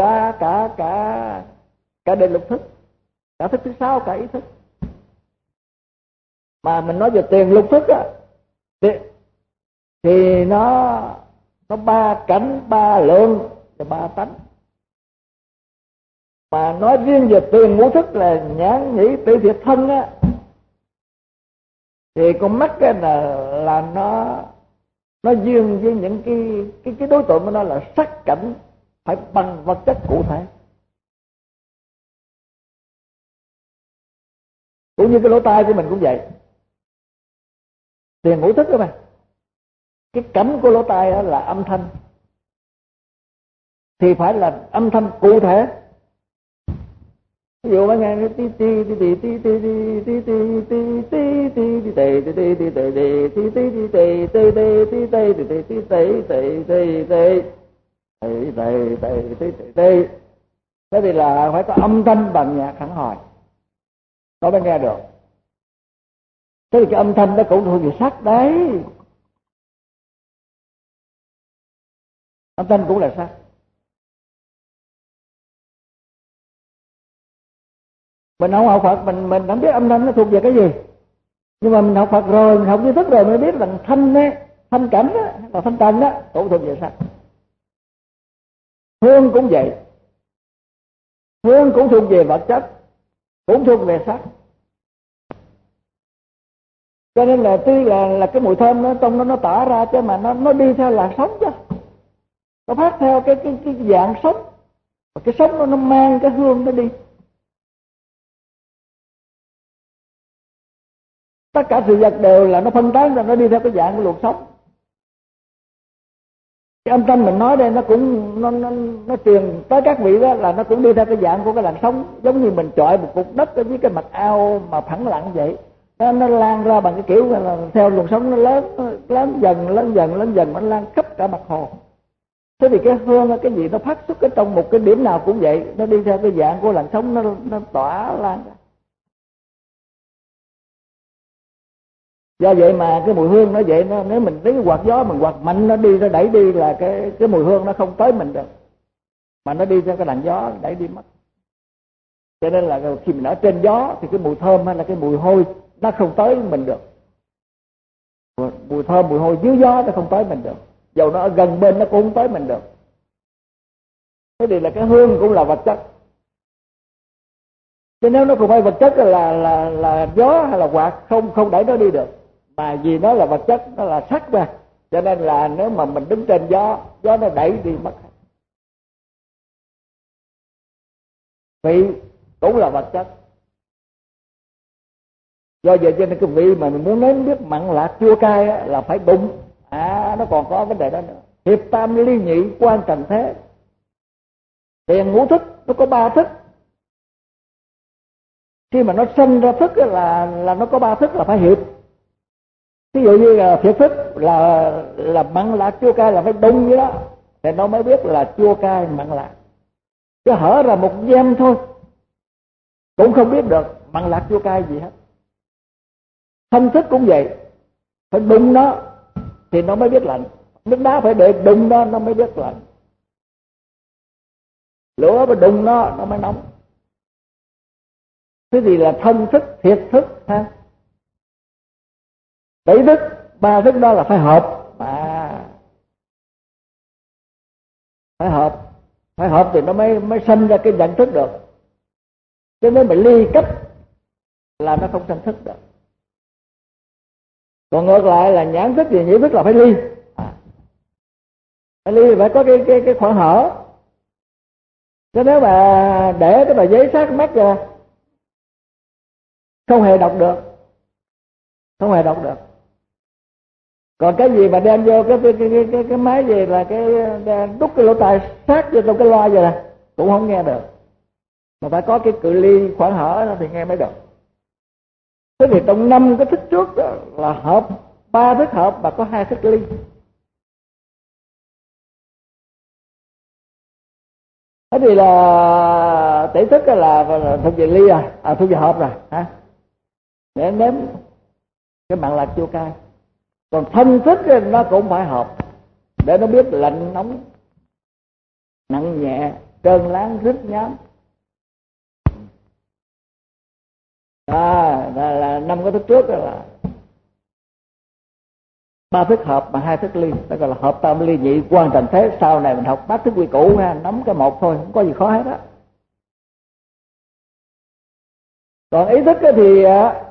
cả định lục thức, cả thức thứ 6, cả ý thức. Mà mình nói về tiền lục thức thì nó 3 cảnh, 3 lượng và 3 tánh. Mà nói riêng về tiền ngũ thức là nhãn nhĩ tỷ thiệt thân thì con mắt là nó duyên với những cái đối tượng của nó là sắc cảnh phải bằng vật chất cụ thể. Cũng như cái lỗ tai của mình cũng vậy, tiền ngũ thức đó mà, cái cảnh của lỗ tai là âm thanh thì phải là âm thanh cụ thể. Ví dụ mà nghe cái tí tí tí tí tí tí tí tí tí tí tí tí, thế thì là phải có âm thanh bằng nhạc hẳn hoài nó mới nghe được. Thế thì cái âm thanh đó cũng thuộc về sắc đấy, âm thanh cũng là sắc. Mình không học Phật mình không biết âm thanh nó thuộc về cái gì, nhưng mà mình học Phật rồi, mình học duy thức rồi mới biết là thanh ấy, thanh cảnh á, là thanh trần đó cũng thuộc về sắc. Hương cũng vậy, Hương cũng thuộc về vật chất, cũng thuộc về sắc. Cho nên là tuy là cái mùi thơm nó trong nó tỏa ra, chứ mà nó đi theo làn sóng chứ, nó phát theo cái dạng sống, và cái sống nó mang cái hương nó đi. Tất cả sự vật đều là nó phân tán ra, nó đi theo cái dạng của luồng sống. Cái âm thanh mình nói đây nó cũng nó truyền tới các vị đó, là nó cũng đi theo cái dạng của cái làn sóng, giống như mình chọi một cục đất ở dưới cái mặt ao mà phẳng lặng vậy. Nó lan ra bằng cái kiểu là theo luồng sống, nó lớn dần nó lan khắp cả mặt hồ. Thế thì cái hương cái gì nó phát xuất cái trong một cái điểm nào cũng vậy, nó đi theo cái dạng của làn sóng, nó tỏa lan ra. Do vậy mà cái mùi hương nó vậy, nếu mình lấy cái quạt gió mình quạt mạnh nó đi, nó đẩy đi, là cái mùi hương nó không tới mình được, mà nó đi theo cái làn gió đẩy đi mất. Cho nên là khi mình ở trên gió thì cái mùi thơm hay là cái mùi hôi nó không tới mình được. Mùi thơm mùi hôi dưới gió nó không tới mình được, dầu nó ở gần bên nó cũng không tới mình được. Thế thì là cái hương cũng là vật chất. Chứ nếu nó không phải vật chất là gió hay là quạt không đẩy nó đi được, mà vì nó là vật chất, nó là sắc mà, cho nên là nếu mà mình đứng trên gió nó đẩy đi mất. Vị cũng là vật chất. Do vậy cho nên cái vị mà mình muốn nếm biết mặn lạc chua cay là phải đụng. Nó còn có vấn đề đó nữa. Hiệp tam ly nhị quan trần thế. Tiền ngũ thức nó có 3 thức. Khi mà nó sinh ra thức là nó có 3 thức là phải hiệp. Ví dụ như là thiệt thức là mặn lạc chua cay là phải đụng như đó thì nó mới biết là chua cay mặn lạc. Chứ hở ra một gem thôi cũng không biết được mặn lạc chua cay gì hết. Thanh thức cũng vậy, phải đụng nó thì nó mới biết lạnh. Nước đá phải để đụng nó mới biết lạnh. Lửa phải đụng nó mới nóng. Thế thì là thân thức, thiệt thức ha. Tỷ thức, 3 thức đó là phải hợp. Phải hợp thì nó mới sinh ra cái nhận thức được. Chứ nếu mà ly cách là nó không sinh thức được. Còn ngược lại là nhãn thức và nhĩ thức là phải ly. Phải ly phải có cái khoảng hở. Chứ nếu mà để cái tờ giấy sát mắt ra không hề đọc được. Còn cái gì mà đem vô cái máy gì là cái đút cái lỗ tai sát vô trong cái loa vậy nè cũng không nghe được. Mà phải có cái cự ly khoảng hở thì nghe mới được. Thế thì trong 5 cái thức trước đó là hợp, 3 thức hợp và có 2 thức ly. Thế thì là tỷ thức là thuộc về ly thuộc về hợp rồi hả? Để nếm cái mặn lạc chua cay. Còn thân thức nó cũng phải hợp để nó biết lạnh nóng, nặng nhẹ, trơn láng, rít nhám. Là 5 cái thức trước đó là 3 thức hợp mà 2 thức ly, đó gọi là hợp tam ly nhị quan trần thế. Sau này mình học bát thức quy củ ha, nắm cái một thôi, không có gì khó hết á. Còn ý thức thì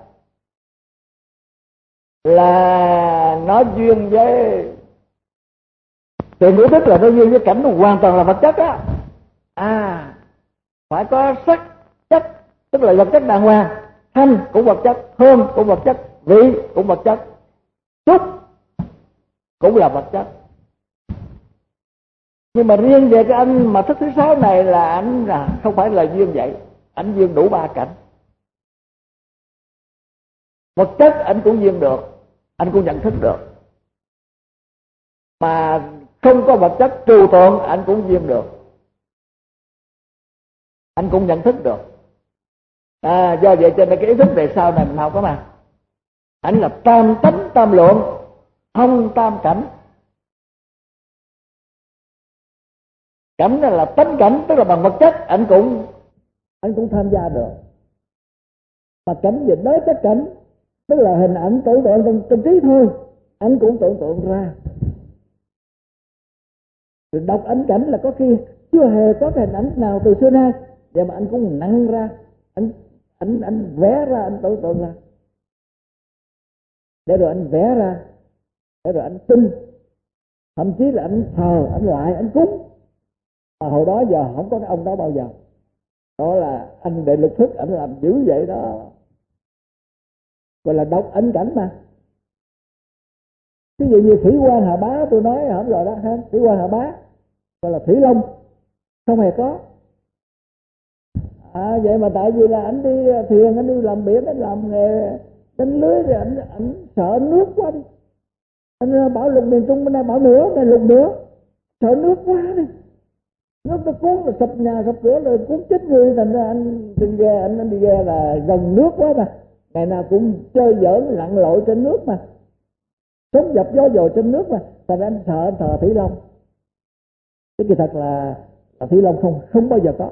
là nó duyên với tiền ngũ thức, là nó duyên với cảnh hoàn toàn là vật chất á. Phải có sắc chất, tức là vật chất đàng hoàng. Thanh cũng vật chất, hương cũng vật chất, vị cũng vật chất, xúc cũng là vật chất. Nhưng mà riêng về cái anh mà thức thứ 6 này là anh không phải là duyên vậy. Anh duyên đủ 3 cảnh. Vật chất anh cũng duyên được, anh cũng nhận thức được. Mà không có vật chất trừu tượng anh cũng duyên được, anh cũng nhận thức được. Do vậy cho nên cái ý thức về sau này mình học đó mà. Anh là tam tánh tam lượng, thông tam cảnh. Cảnh là tánh cảnh, tức là bằng vật chất anh cũng tham gia được. Mà cảnh về đối chất cảnh, tức là hình ảnh tưởng tượng trong trí thôi, anh cũng tưởng tượng ra. Rồi đọc ảnh cảnh là có khi chưa hề có cái hình ảnh nào từ xưa nay, vậy mà anh cũng nặng ra, anh vẽ ra, anh tưởng tượng ra, để rồi anh vẽ ra, để rồi anh tin, thậm chí là anh thờ, anh lại, anh cúng. Mà hồi đó giờ không có cái ông đó bao giờ. Đó là anh Đệ Lục Thức, anh làm dữ vậy đó, gọi là độc ấn cảnh mà. Ví dụ như Thủy Quan Hà Bá tôi nói hổng rồi đó ha, Thủy Quan Hà Bá gọi là Thủy Long, không hề có. Vậy mà tại vì là anh đi thuyền, anh đi làm biển, anh làm nghề đánh lưới, rồi anh sợ nước quá đi. Anh bảo lục miền Trung bên đây bảo nữa, này lục nữa, sợ nước quá đi, nước nó cuốn là sập nhà sập cửa rồi cuốn chết người. Thành ra anh đi ghe, anh đi ghe là gần nước quá mà, ngày nào cũng chơi giỡn lặn lội trên nước mà, sống dập gió dồi trên nước mà. Thành ra anh sợ, anh thờ Thủy Long. Cái kỳ thật là Thủy Long không bao giờ có.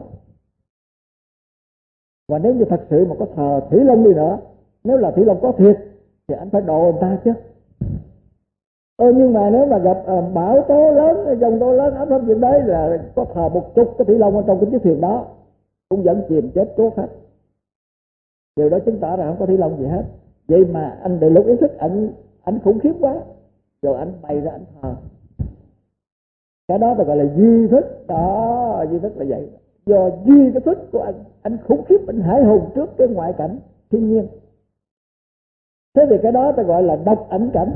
Và nếu như thật sự mà có thờ Thủy Long đi nữa, nếu là Thủy Long có thiệt thì anh phải độ người ta chứ. Nhưng mà nếu mà gặp bão tố lớn, dòng tố lớn áp thấp nhiệt đới là có thờ một chút cái Thủy Long ở trong cái chiếc thuyền đó cũng vẫn chìm chết cốt hết. Điều đó chứng tỏ là không có Thủy Long gì hết. Vậy mà anh Đệ Lục ý thức anh khủng khiếp quá, rồi anh bày ra anh thờ. Cái đó ta gọi là duy thức đó. Duy thức là vậy. Do duy cái thức của anh khủng khiếp, anh hải hùng trước cái ngoại cảnh thiên nhiên. Thế thì cái đó ta gọi là độc ẩn cảnh.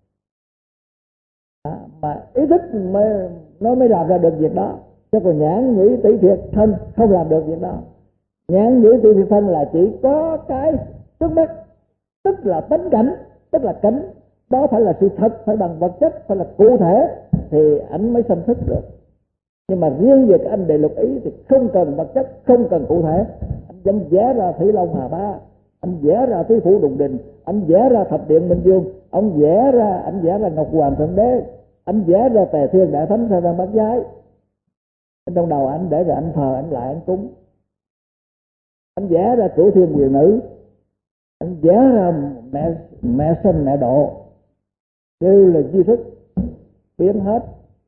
Mà ý thức nó mới làm ra được việc đó, chứ còn nhãn nhĩ tỷ thiệt thân không làm được việc đó. Nhãn nhĩ tỷ thiệt thân là chỉ có cái trước mắt, tức là tánh cảnh, tức là cảnh đó phải là sự thật, phải bằng vật chất, phải là cụ thể thì anh mới sanh thức được. Nhưng mà riêng về cái anh Đệ Lục ý thì không cần vật chất, không cần cụ thể. Anh vẽ ra Thủy Long Hà Bá, anh vẽ ra Tứ Phủ Đùng Đình, anh vẽ ra Thập Điện Minh Vương, anh vẽ ra Ngọc Hoàng Thượng Đế, anh vẽ ra Tề Thiên Đại Thánh Sa Tăng Bát Giái. Trong đầu anh để rồi anh thờ, anh lại, anh cúng. Anh vẽ ra Cửu Thiên Quyền Nữ, anh vẽ ra mẹ sinh mẹ độ, đều là duy thức biến hết.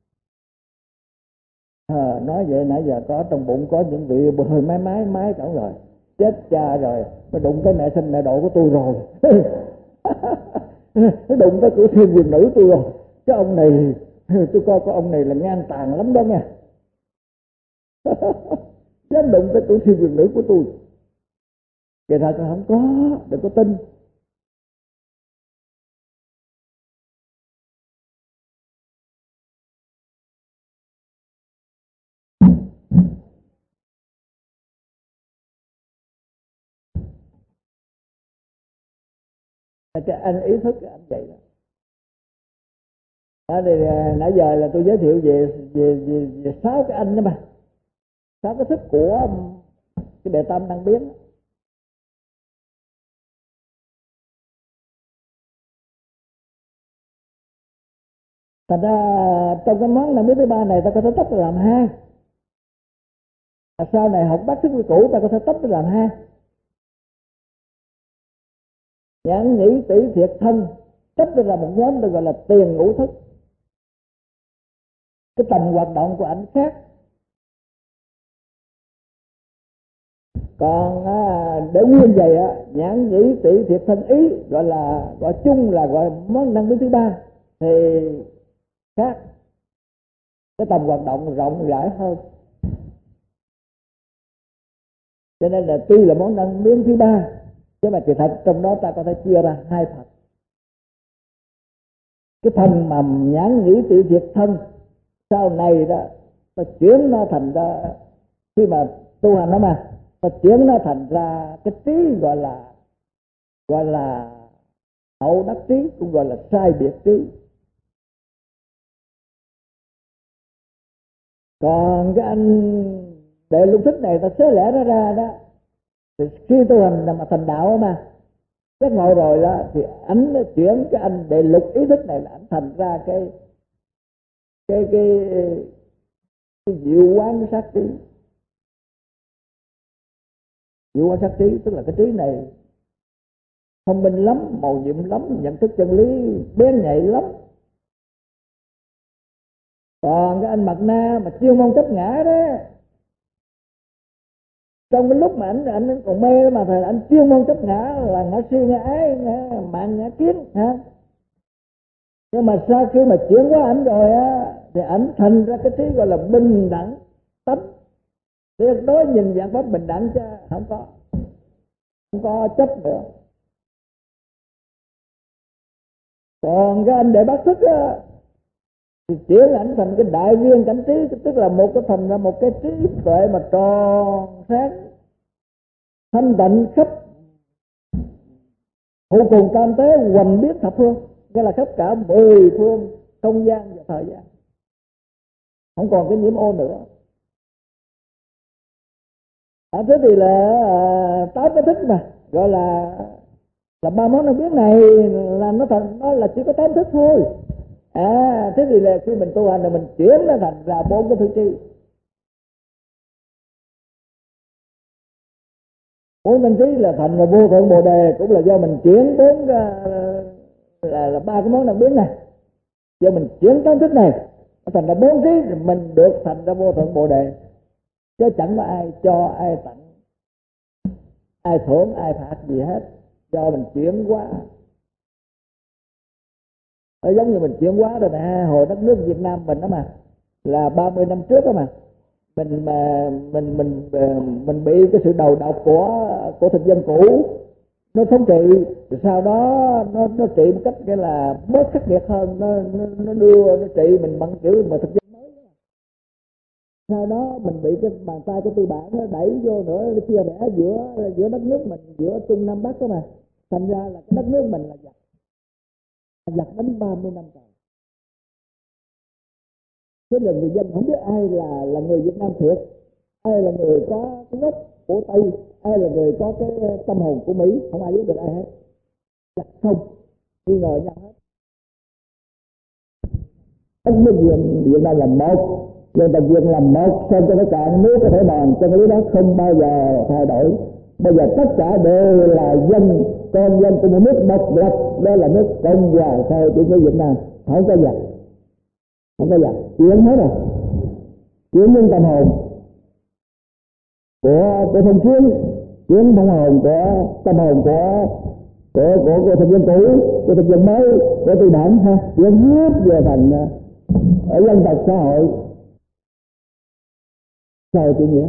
Nói vậy nãy giờ có trong bụng có những vị hơi mái cỡ rồi, chết cha rồi, nó đụng cái mẹ sinh mẹ độ của tôi rồi. Nó đụng cái Cửu Thiên Quyền Nữ tôi rồi. Cái ông này, tôi coi có ông này là ngang tàn lắm đó nha. Dám đụng cái Cửu Thiên Quyền Nữ của tôi. Vậy thật là không có, đừng có tin. Cái anh ý thức anh vậy đó. Thì nãy giờ là tôi giới thiệu về 6 cái anh đó mà, 6 cái thức của cái Đệ Tam Năng Biến. Thành ra trong cái món năng biến thứ ba này ta có thể tách làm hai. Sau này học bát thức quy củ ta có thể tách làm hai. Nhãn nhĩ tỷ thiệt thân tách ra một nhóm, được gọi là tiền ngũ thức. Cái tầm hoạt động của ảnh khác. Còn để nguyên vậy nhãn nhĩ tỷ thiệt thân ý gọi chung là gọi món năng biến thứ ba thì khác, cái tầm hoạt động rộng rãi hơn. Cho nên là tuy là món năng biến thứ ba, chứ mà kỳ thật trong đó ta có thể chia ra hai phần. Cái phần mà nhãn nhĩ tỷ thiệt thân sau này đó ta chuyển nó thành ra, khi mà tu hành đó mà ta chuyển nó thành ra cái trí gọi là hậu đắc trí, cũng gọi là sai biệt trí. Còn cái anh Đệ Lục thức này ta xé lẻ nó ra đó, thì khi tu hành mà thành đạo mà giác ngộ rồi đó, thì ảnh chuyển cái anh Đệ Lục ý thức này là ảnh thành ra cái diệu quán sát trí. Diệu quán sát trí tức là cái trí này thông minh lắm, mầu nhiệm lắm, nhận thức chân lý bén nhạy lắm. Còn cái anh Mạt Na mà chuyên môn chấp ngã đó, Trong cái lúc mà anh còn mê mà thầy anh chuyên môn chấp ngã là ngã si ngã ái ngã mạng ngã kiến ha. Nhưng mà sau khi mà chuyển qua ảnh rồi á thì ảnh thành ra cái thứ gọi là bình đẳng tánh. Tuyệt đối nhìn dạng pháp bình đẳng chứ không có chấp nữa. Còn cái anh để bác thức á thì chuyển ảnh thành cái đại viên cảnh trí, tức là một cái thành ra một cái trí tuệ mà tròn sáng thanh tịnh khắp hữu cùng tam tế, hoành biết thập phương, nghĩa là khắp cả 10 phương không gian và thời gian, không còn cái nhiễm ô nữa. Thế thì là 8 cái thức mà gọi là ba món năng biết này là nó là chỉ có 8 thức thôi. Thế thì là khi mình tu hành là mình chuyển nó thành ra 4 cái thức tri. 4 tinh trí là thành là vô thượng bồ đề, cũng là do mình chuyển 4 là 3 cái món năng biến này, do mình chuyển 8 thức này nó thành ra 4 trí thì mình được thành ra vô thượng bồ đề, chứ chẳng có ai cho ai tặng ai thưởng ai phạt gì hết, do mình chuyển hóa. Nó giống như mình chuyển hóa rồi nè. Hồi đất nước Việt Nam mình đó mà là 30 năm trước đó mà mình bị cái sự đầu độc của thực dân cũ nó thống trị, sau đó nó trị một cách cái là bớt khắc nghiệt hơn, nó trị mình bằng kiểu mà thực dân mới đó. Sau đó mình bị cái bàn tay của tư bản nó đẩy vô nữa, nó chia rẽ giữa đất nước mình, giữa Trung Nam Bắc đó mà, thành ra là cái đất nước mình là giặc đánh 30 năm rồi. Thế là người dân không biết ai là người Việt Nam thiệt, ai là người có cái gốc của Tây, ai là người có cái tâm hồn của Mỹ, không ai biết được ai hết. Giặc không nghi ngờ nhau hết. Đất nước Việt Nam là một, dân tộc Việt là một, sao cho nó cạn nước có thể bàn, cho cái đó không bao giờ thay đổi. Bây giờ tất cả đều là dân, con dân của một nước độc lập, đó là nước Cộng hòa xã hội chủ nghĩa Việt Nam, không có giặc. Không có giặc, chuyển hết rồi, chuyển những tâm hồn của phong kiến, chuyển tâm hồn của thực dân cũ, của thực dân mới, của tư bản ha, chuyển hết về thành ở dân tộc xã hội chủ nghĩa.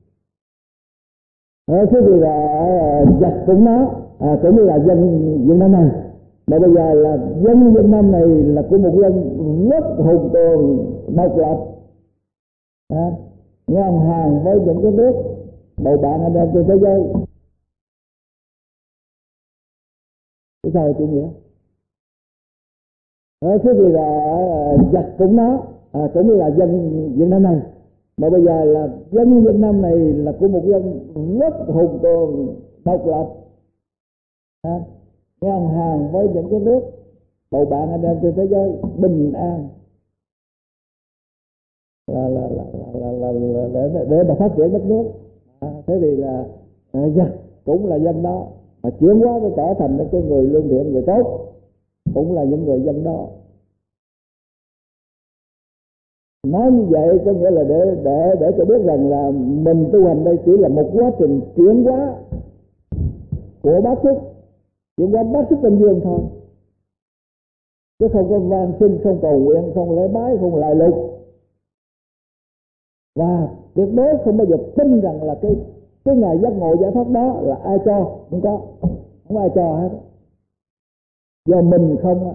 Thế thì là giặc cũng nó cũng như là dân Việt Nam này, mà bây giờ là dân Việt Nam này là của một dân rất hùng cường độc lập, ngang hàng với những cái nước bầu bạn anh em trên thế giới. Cái sao chủ nghĩa? Thế thì là giặc cũng nó cũng như là dân Việt Nam này, mà bây giờ là dân Việt Nam này là của một dân rất hùng cường độc lập, ngang hàng với những cái nước bầu bạn anh em trên thế giới, bình an để mà phát triển đất nước. Thế thì là dân cũng là dân đó, mà chuyển hóa nó trở thành cái người lương thiện, người tốt, cũng là những người dân đó. Nói như vậy có nghĩa là để cho biết rằng là mình tu hành đây chỉ là một quá trình chuyển hóa của bát thức, chuyển hóa bát thức tâm dương thôi, chứ không có van xin, không cầu nguyện, không lễ bái, không lại lục, và tuyệt đối không bao giờ tin rằng là cái ngày giác ngộ giải thoát đó là ai cho, không ai cho hết, do mình không.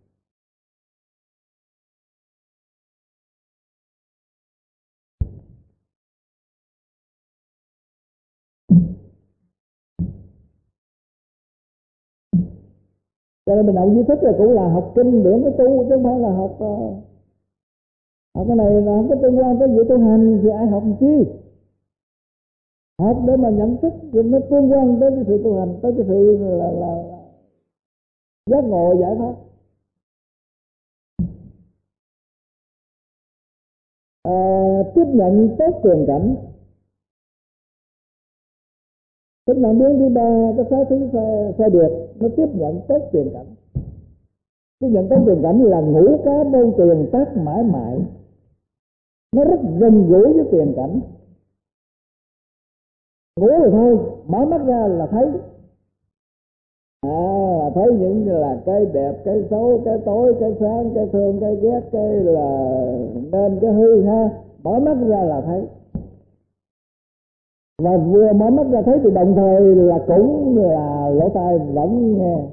Cho nên mình học duy thức là cũng là học kinh điển cái tu, chứ không phải là học cái này là không có tương quan tới việc tu hành thì ai học làm chi. Học để mà nhận thức thì nó tương quan tới cái sự tu hành, tới cái sự là giác ngộ giải thoát. Tiếp nhận tốt tiền cảnh. Tính năng biến thứ ba, cái sáu thứ sai biệt, nó tiếp nhận tốt tiền cảnh. Tiếp nhận tốt tiền cảnh là ngũ cá môn tiền tác mãi mãi, nó rất gần gũi với tiền cảnh. Ngủ rồi thôi, mở mắt ra là thấy. Là thấy những là cái đẹp, cái xấu, cái tối, cái sáng, cái thương, cái ghét, cái là nên, cái hư ha. Mở mắt ra là thấy. Và vừa mở mắt ra thấy thì đồng thời là cũng là lỗ tai vẫn nghe,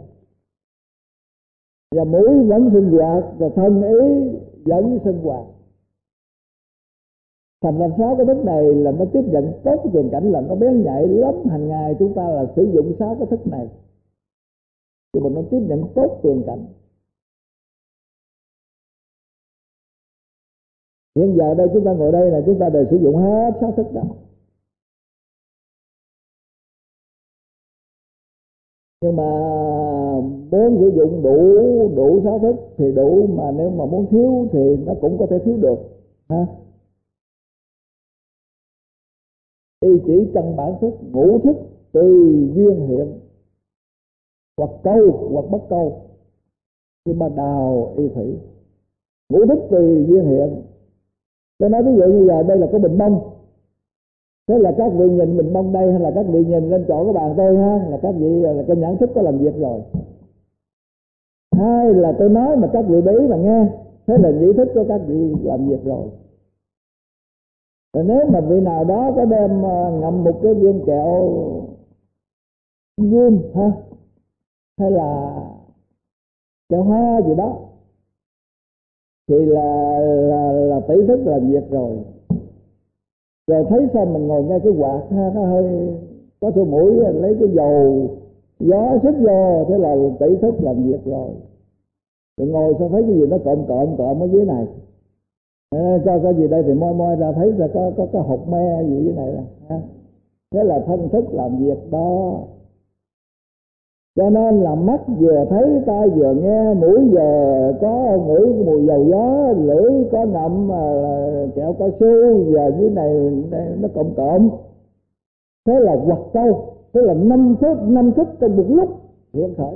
và mũi vẫn sinh hoạt, và thân ý vẫn sinh hoạt. Thành ra 6 cái thức này là nó tiếp nhận tốt cái tiền cảnh, là nó bén nhạy lắm. Hàng ngày chúng ta là sử dụng 6 cái thức này, nhưng mà nó tiếp nhận tốt tiền cảnh. Hiện giờ đây chúng ta ngồi đây là chúng ta đều sử dụng hết 6 thức đó. Nhưng mà muốn sử dụng đủ 6 thức thì đủ, mà nếu mà muốn thiếu thì nó cũng có thể thiếu được ha. Y chỉ căn bản thức, ngũ thức tùy duyên hiện, hoặc câu hoặc bất câu, như mà đào y thủy. Ngũ thức tùy duyên hiện. Tôi nói ví dụ như giờ đây là có bình bông, thế là các vị nhìn bình bông đây, hay là các vị nhìn lên chỗ cái bàn tôi ha, là các vị là cái nhãn thức có làm việc rồi. Hai là tôi nói mà các vị để ý mà nghe, thế là nhĩ thức của các vị làm việc rồi. Rồi nếu mà vị nào đó có đem ngậm một cái viên kẹo viên ha, hay là kẹo hoa gì đó, thì là tỷ thức làm việc rồi. Rồi thấy sao mình ngồi ngay cái quạt ha, nó hơi có số mũi, lấy cái dầu gió xích vô, thế là tỷ thức làm việc rồi. Rồi ngồi sao thấy cái gì nó cộm ở dưới này, cho cái gì đây thì moi ra thấy là có cái hột me gì dưới này ha. Thế là thân thức làm việc đó. Cho nên là mắt vừa thấy, tai vừa nghe, mũi vừa có ngửi mùi dầu gió, lưỡi có ngậm kẹo cao su, và dưới này nó cộm. Thế là hoặc câu, thế là 5 thức trong một lúc hiện khởi.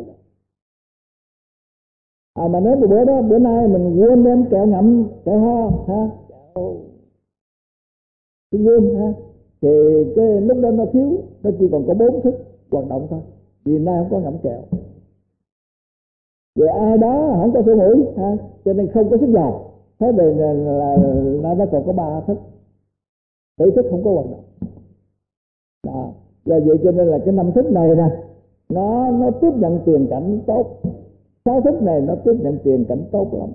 Mà nếu một bữa nay mình quên đem kẹo ngậm, kẹo ho ha, kẹo sinh viên ha, thì cái lúc đó nó thiếu, nó chỉ còn có 4 thức hoạt động thôi, vì nay không có ngậm kẹo. Rồi ai đó không có số mũi ha, cho nên không có sức dầu, thế thì là nó còn có 3 thức, tỷ thức không có hoạt động đó. Do vậy cho nên là cái 5 thức này nè, nó tiếp nhận tiền cảnh tốt. 6 thức này nó tiếp nhận tiền cảnh tốt lắm.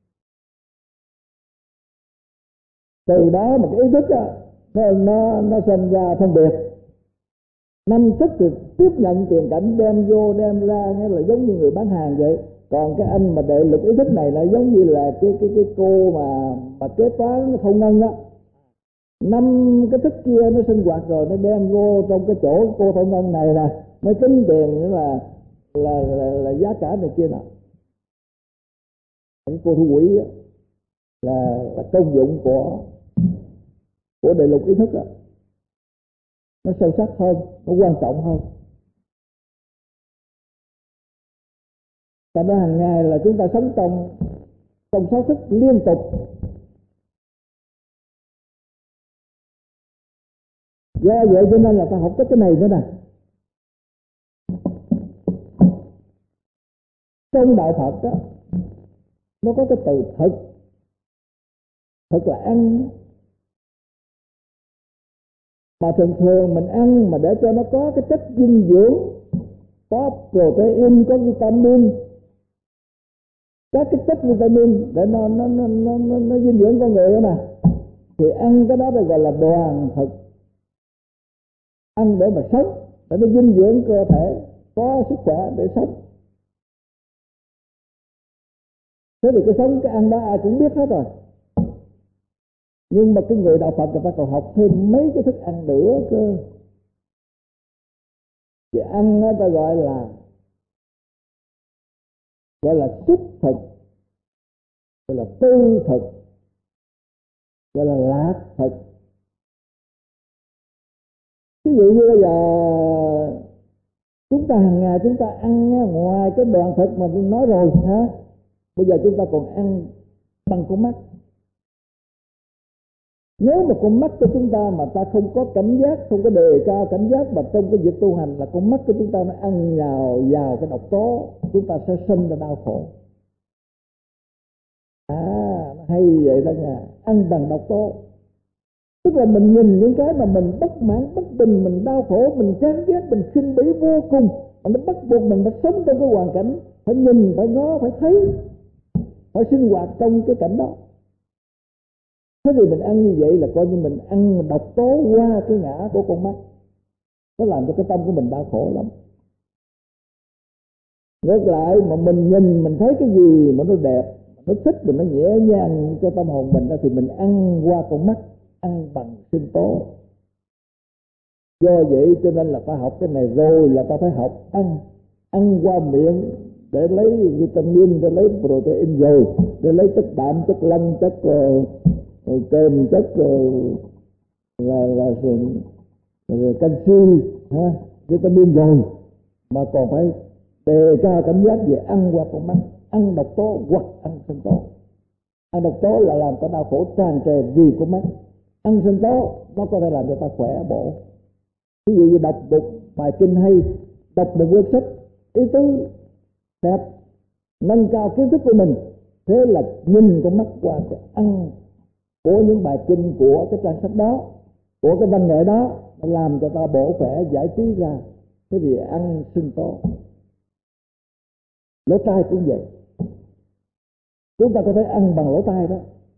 Từ đó mà cái ý thức á, nó sinh ra phân biệt. 5 thức thì tiếp nhận tiền cảnh, đem vô đem ra, nghĩa là giống như người bán hàng vậy. Còn cái anh mà đệ lục ý thức này là giống như là cái cô mà kế toán thâu ngân á. 5 cái thức kia nó sinh hoạt rồi, nó đem vô trong cái chỗ cô thâu ngân này nè, mới tính tiền, nghĩa là giá cả này kia nào. Cái cô thu quỹ á, là công dụng của đệ lục ý thức á, nó sâu sắc hơn, nó quan trọng hơn. Tại đó hàng ngày là chúng ta sống trong 6 thức liên tục. Do vậy cho nên là ta học cái này nữa nè. Trong đạo Phật đó, nó có cái từ thực là ăn. Mà thường mình ăn mà để cho nó có cái chất dinh dưỡng, có protein, có vitamin, các cái chất vitamin để nó dinh dưỡng con người đó mà, thì ăn cái đó được gọi là đoàn thực. Ăn để mà sống, để nó dinh dưỡng cơ thể, có sức khỏe để sống. Thế thì cái sống cái ăn đó ai cũng biết hết rồi. Nhưng mà cái người đạo Phật người ta còn học thêm mấy cái thức ăn nữa cơ. Thì ăn đó ta gọi là xúc thực, gọi là tư thực, gọi là lạc thực. Ví dụ như bây giờ chúng ta hàng ngày chúng ta ăn ngoài cái đoàn thực mà tôi nói rồi ha, bây giờ chúng ta còn ăn bằng con mắt. Nếu mà con mắt của chúng ta mà ta không có cảnh giác, không có đề cao cảnh giác mà trong cái việc tu hành, là con mắt của chúng ta nó ăn nhào vào cái độc tố, chúng ta sẽ sinh ra đau khổ. Hay vậy đó nha, ăn bằng độc tố. Tức là mình nhìn những cái mà mình bất mãn, bất bình, mình đau khổ, mình chán ghét, mình khinh bỉ vô cùng, mà nó bắt buộc mình phải sống trong cái hoàn cảnh, phải nhìn, phải ngó, phải thấy, phải sinh hoạt trong cái cảnh đó. Thế thì mình ăn như vậy là coi như mình ăn độc tố qua cái ngã của con mắt, nó làm cho cái tâm của mình đau khổ lắm. Ngược lại mà mình nhìn, mình thấy cái gì mà nó đẹp, nó thích, mình nó nhẹ nhàng cho tâm hồn mình đó, thì mình ăn qua con mắt, ăn bằng sinh tố. Do vậy cho nên là ta học cái này rồi là ta phải học ăn qua miệng để lấy vitamin, để lấy protein, rồi để lấy chất đạm, chất lân, chất kềm, chất là canxi, vitamin, rồi mà còn phải đề cao cảnh giác về ăn qua con mắt, ăn độc tố hoặc ăn sinh tố. Ăn độc tố là làm ta đau khổ tràn trề vì con mắt, ăn sinh tố nó có thể làm cho ta khỏe bổ. Ví dụ như đọc một bài kinh hay, đọc một cuốn sách ý tứ đẹp, nâng cao kiến thức của mình, thế là nhìn con mắt qua cái ăn của những bài kinh, của cái trang sách đó, của cái văn nghệ đó, nó làm cho ta bổ khỏe giải trí ra. Thế thì ăn sinh tố. Lỗ tai cũng vậy, chúng ta có thể ăn bằng lỗ tai đó,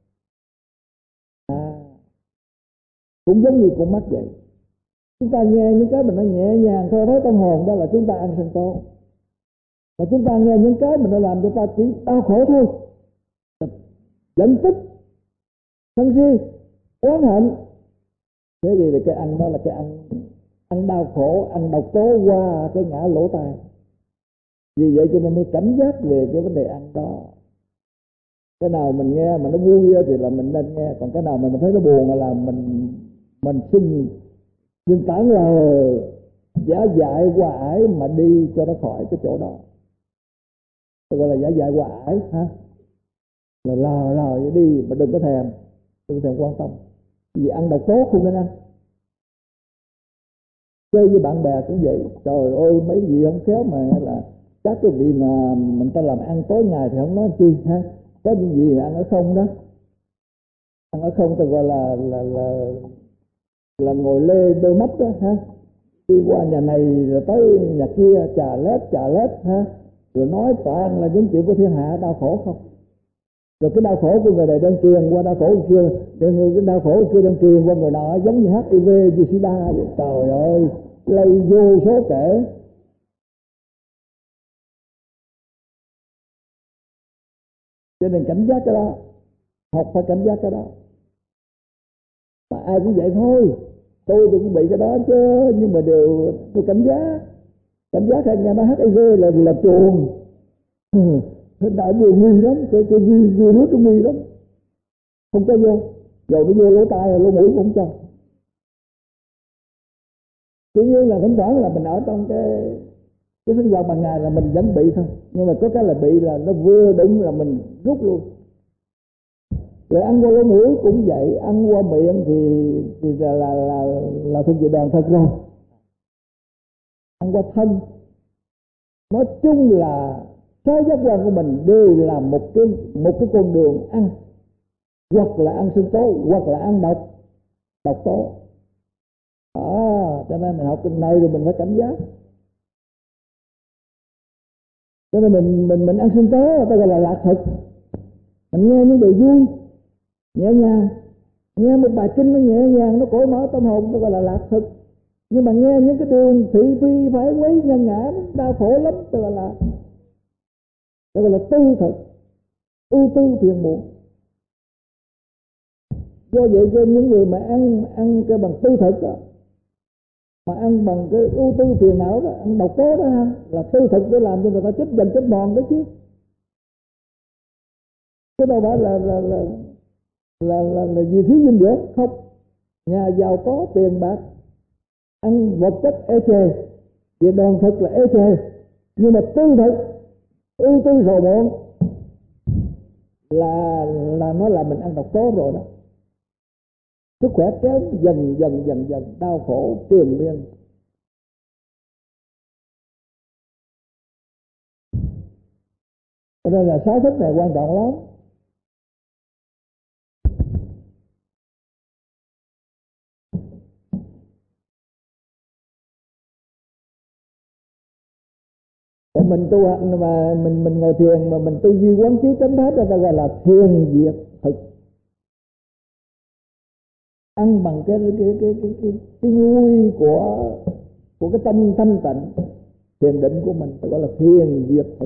cũng giống như con mắt vậy. Chúng ta nghe những cái mình nó nhẹ nhàng thôi, thấy tâm hồn, đó là chúng ta ăn sinh tố. Và chúng ta nghe những cái mình nó làm cho ta chỉ đau khổ thôi, giận tức, sân si, oán hận, thế thì cái ăn đó là cái ăn đau khổ, ăn độc tố qua cái ngã lỗ tai. Vì vậy cho nên mới cảnh giác về cái vấn đề ăn đó. Cái nào mình nghe mà nó vui thì là mình nên nghe, còn cái nào mình thấy nó buồn là mình xin tán là giả dại hòa ái mà đi cho nó khỏi cái chỗ đó. Tôi gọi là giả dại hòa ái ha, là lờ vậy đi mà đừng có thèm quan tâm. Vì ăn độc tố không nên ăn. Chơi với bạn bè cũng vậy, trời ơi mấy gì không khéo mà là các cái vị mà mình ta làm ăn tối ngày thì không nói chi ha. Có những gì mà ăn ở không đó, ăn ở không ta gọi là ngồi lê đôi mắt đó ha, đi qua nhà này rồi tới nhà kia chà lết ha, rồi nói toàn là những chuyện của thiên hạ, đau khổ không. Rồi cái đau khổ của người này đang truyền qua đau khổ kia, cái đau khổ kia đang truyền qua người nọ, giống như HIV, như SIDA vậy. Trời ơi, lây vô số kể. Cho nên cảnh giác cái đó, học phải cảnh giác cái đó. Mà ai cũng vậy thôi, tôi cũng bị cái đó chứ, nhưng mà đều tôi cảnh giác hay nghe nó HIV là chuồng. Thế đạo vừa nguy lắm, cái virus nó nguy lắm, không cho vô, dầu nó vô lỗ tai lỗ mũi cũng không cho. Tuy nhiên là thỉnh thoảng là mình ở trong cái sinh hoạt bằng ngày là mình vẫn bị thôi, nhưng mà có cái là bị là nó vừa đúng là mình rút luôn. Rồi ăn qua lỗ mũi cũng vậy, ăn qua miệng thì là thuộc về đoàn thực rồi. Ăn qua thân, nói chung là 6 giác quan của mình đều là một cái con đường ăn, hoặc là ăn sinh tố hoặc là ăn độc tố. Cho nên mình học cái này rồi mình phải cảnh giác. Cho nên mình ăn sinh tố ta gọi là lạc thực. Mình nghe những điều vui nhẹ nhàng, nghe một bài kinh nó nhẹ nhàng, nó cởi mở tâm hồn, nó gọi là lạc thực. Nhưng mà nghe những cái điều thị phi phải quấy nhân ngã, đau khổ lắm, ta gọi là tư thực, ưu tư phiền muộn. Do vậy cho những người mà ăn cái bằng tư thực đó, mà ăn bằng cái ưu tư phiền não đó, ăn độc tố đó ha, là tư thực để làm cho người ta chết dần chết mòn đó chứ. Chứ đâu phải là vì thiếu dinh dưỡng không. Nhà giàu có tiền bạc ăn vật chất ê chề, việc đoàn thực là ê chề, nhưng mà tư thực ưu tư sầu muộn là nó làm mình ăn độc tố rồi đó. sức khỏe kém, dần đau khổ triền miên. Cho nên là 6 thức này quan trọng lắm. Còn mình tu hành mà mình ngồi thiền mà mình tư duy quán chiếu chánh pháp, ta gọi là thiền diệt thực. Ăn bằng cái vui của cái tâm thanh tịnh thiền định của mình, ta gọi là thiền diệt thực.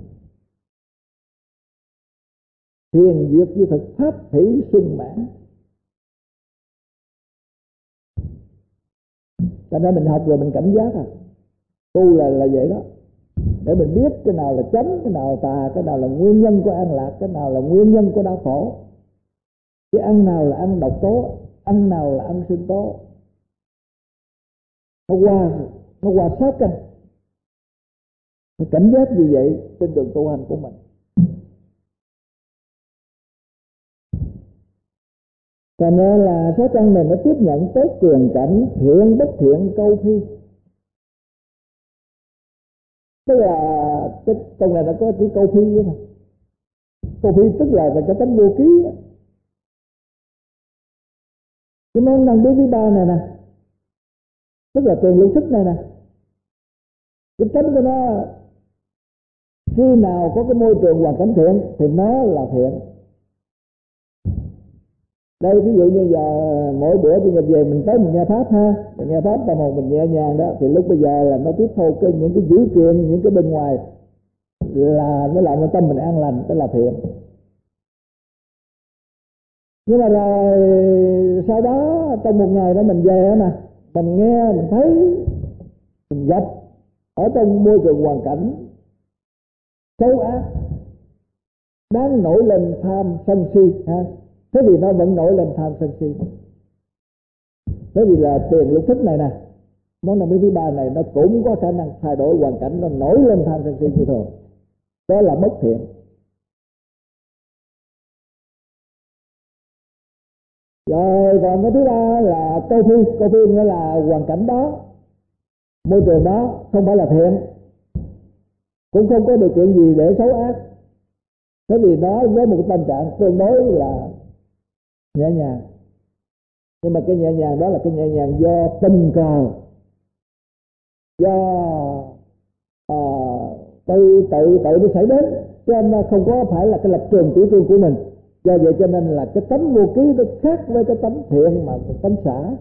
Thiền diệt với thực, pháp thủy sung mãn. Cho nên mình học rồi mình cảnh giác tu là vậy đó, để mình biết cái nào là chánh, cái nào tà, cái nào là nguyên nhân của an lạc, cái nào là nguyên nhân của đau khổ. Cái ăn nào là ăn độc tố, ăn nào là ăn sinh tố. Nó qua sát canh. Phải cảnh giác như vậy trên đường tu hành của mình. Cho nên là sáu căn này nó tiếp nhận tốt quyền cảnh, thiện bất thiện, câu phi. Tức là cái trong này nó có chỉ câu phi mà. Câu phi tức là về cái tánh vô ký. Cái món năng biết thứ ba này nè, tức là tiền lục thức này nè, cái tánh của nó khi nào có cái môi trường hoàn cảnh thiện thì nó là thiện. Đây ví dụ như giờ mỗi bữa tôi nhập về mình tới mình nghe pháp ha, mình nghe pháp tâm hồn mình nhẹ nhàng đó, thì lúc bây giờ là nó tiếp thu những cái dữ kiện, những cái bên ngoài là nó làm cho tâm mình an lành, đó là thiện. Nhưng mà rồi sau đó trong một ngày đó mình về mà mình nghe, mình thấy, mình gặp ở trong môi trường hoàn cảnh xấu ác, đang nổi lên tham sân si ha. Thế thì nó vẫn nổi lên tham sân si. Thế thì là tiền lục thức này nè, món năng biết thứ ba này nó cũng có khả năng thay đổi hoàn cảnh, nó nổi lên tham sân si như thường. Đó là bất thiện. Rồi còn cái thứ ba là câu phi. Câu phi nghĩa là hoàn cảnh đó, môi trường đó không phải là thiện, cũng không có điều kiện gì để xấu ác. Thế thì nó với một tâm trạng tương đối là nhẹ nhàng. Nhưng mà cái nhẹ nhàng đó là cái nhẹ nhàng do tình cờ, do tự nó xảy đến, cho nên không có phải là cái lập trường chủ trương của mình. Do vậy cho nên là cái tánh vô ký nó khác với cái tánh thiện mà tánh xả.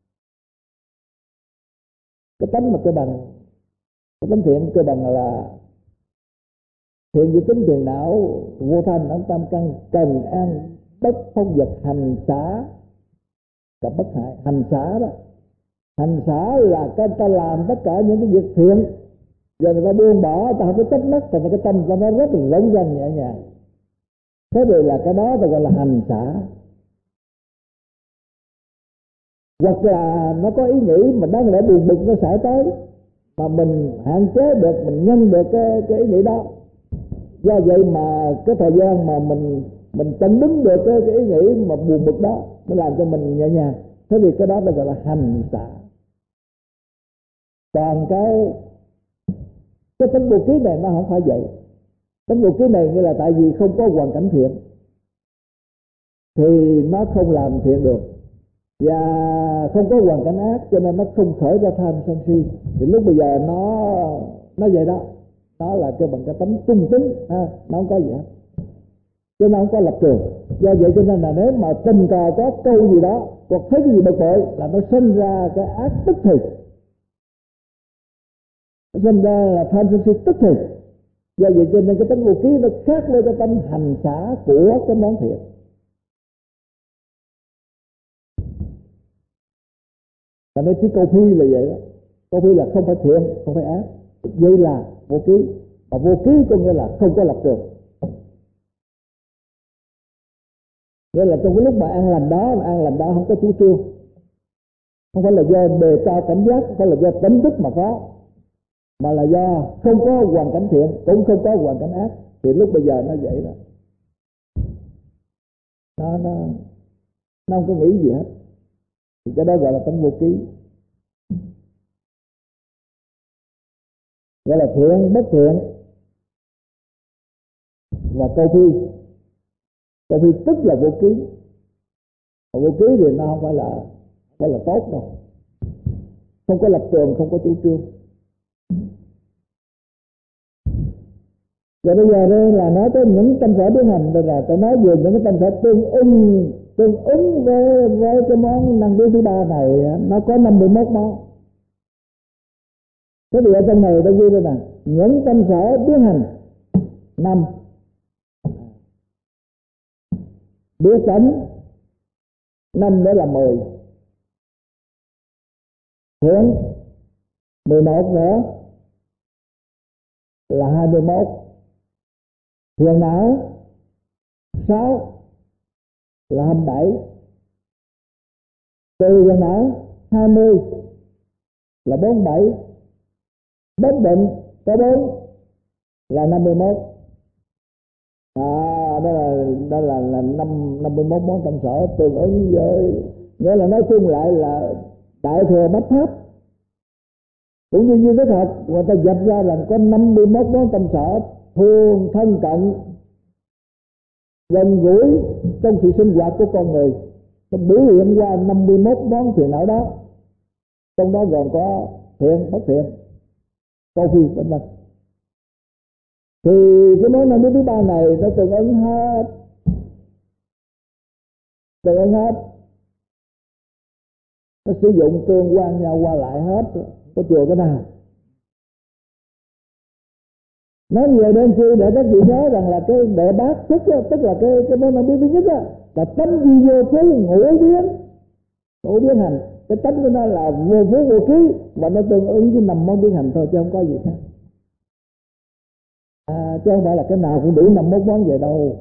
Cái tánh mà cơ bằng, cái tánh thiện cơ bằng là thiện với tính thiền não vô thanh ẩn tam căn, cần an bất phong vật, hành xả cặp bất hại. Hành xả đó, hành xả là cái ta làm tất cả những cái việc thiện, giờ người ta buông bỏ, ta không có trách móc, thành cái tâm ta nó rất là rỗng ranh nhẹ nhàng. Thế thì là cái đó ta gọi là hành xả. Hoặc là nó có ý nghĩ mà đáng lẽ buồn bực nó xảy tới, mà mình hạn chế được, mình ngăn được cái ý nghĩ đó. Do vậy mà cái thời gian mà mình chặn đứng được cái ý nghĩ mà buồn bực đó, nó làm cho mình nhẹ nhàng. Thế thì cái đó ta gọi là hành xả. Còn cái tính vô ký này nó không phải vậy. Tính vô ký này nghĩa là tại vì không có hoàn cảnh thiện thì nó không làm thiện được, và không có hoàn cảnh ác cho nên nó không khởi ra tham sân si. Thì lúc bây giờ nó vậy đó, nó là cái bằng cái tánh trung tính ha, nó không có gì hết, cho nên không có lập trường. Do vậy cho nên là nếu mà tình cờ có câu gì đó hoặc thấy cái gì bực bội là nó sinh ra cái ác tức thì, nó sinh ra là tham sân si tức thì. Do vậy cho nên cái tánh vô ký nó khác với cái tánh hành xả của cái món thiện. Ta nói chỉ câu phi là vậy đó. Câu phi là không phải thiện, không phải ác, vậy là vô ký. Mà vô ký có nghĩa là không có lập trường. Nghĩa là trong cái lúc mà an lành đó không có chủ trương, không phải là do đề cao cảnh giác, không phải là do tính đức mà có, mà là do không có hoàn cảnh thiện, cũng không có hoàn cảnh ác. Thì lúc bây giờ nó vậy đó, nó không có nghĩ gì hết. thì cái đó gọi là tánh vô ký. Gọi là thiện, bất thiện và câu phi. Câu phi tức là vô ký. Còn vô ký thì nó không phải là tốt đâu, không có lập trường, không có chủ trương. Và bây giờ đây là nói tới những tâm sở biến hành, đây là tôi nói về những cái tâm sở tương ứng với cái món năng biến thứ ba này. Nó có 51 món. Thế thì ở trong này tôi ghi đây nè, những tâm sở biến hành 5, biết cảnh 5 nữa là 10, thiện 11 nữa là 21, thiền não 6 là 27, từ thiền não 20 là 47, bất định có 4 là 51. Đó là 51 món tâm sở tương ứng với, nghĩa là nói chung lại là đại thừa bát pháp. Cũng như duy thức học người ta dạch ra là có 51 món tâm sở thường thân cận, gần gũi trong sự sinh hoạt của con người, nó biểu hiện qua 51 món phiền não đó. Trong đó gồm có thiện, bất thiện, câu phi, vân vân. Thì cái món năng biến thứ ba này nó tương ứng hết, nó sử dụng tương quan nhau qua lại hết, có chừa cái nào. Nói về đơn chi để các vị nhớ rằng là cái đệ bát tức là cái món năng biến thứ nhất là tánh duy vô phú ngũ biến hành. Cái tánh của nó là vô phú vô ký, và nó tương ứng với 5 món biến hành thôi chứ không có gì khác. Chứ không phải là cái nào cũng đủ 51 món vậy đâu.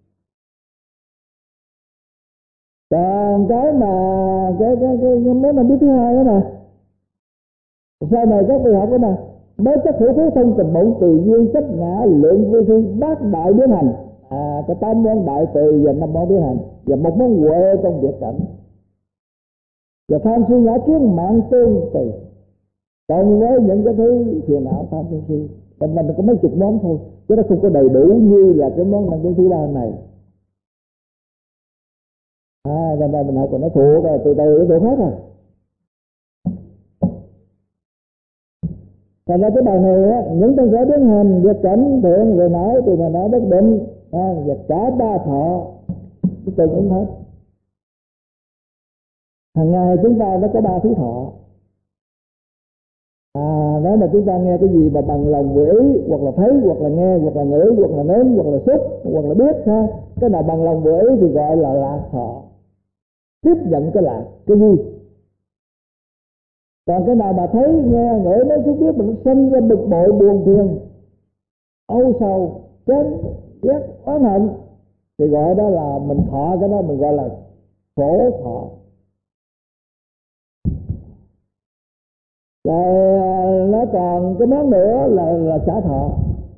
Còn cái mà cái món năng biến thứ hai đó nè, sau này các vị học đó nè, mới chất hữu phú thông tình bổn tùy duyên chấp ngã lượng vô thi bát đại biến hành. Có 8 món đại tùy và 5 món biến hành, và 1 món huệ trong việc cảnh, và tham si ngã kiến mạng tương tùy. Còn với những cái thứ phiền não tham sân si mình có mấy chục món thôi, chứ nó không có đầy đủ như là cái món năng biến thứ ba này. Gần đây mình học còn nó thuộc rồi, từ từ nó thuộc hết rồi. Thành ra cái bài này á, những tâm sở biến hành, việc cảnh, thiện, rồi nói từ mà nói bất định, và cả 3 thọ nó tương ứng hết. Hàng ngày chúng ta nó có 3 thứ thọ. Nếu mà chúng ta nghe cái gì mà bằng lòng vừa ý, hoặc là thấy, hoặc là nghe, hoặc là ngửi, hoặc là nếm, hoặc là xúc, hoặc là biết ha, cái nào bằng lòng vừa ý thì gọi là lạc thọ, tiếp nhận cái lạc, cái vui. Còn cái nào mà thấy, nghe, ngửi, nếm, xúc, biết mà nó sinh ra bực bội, buồn phiền, âu sầu, chán ghét, oán hận thì gọi đó là mình thọ, cái đó mình gọi là khổ thọ. Rồi nó còn cái món nữa là xả thọ.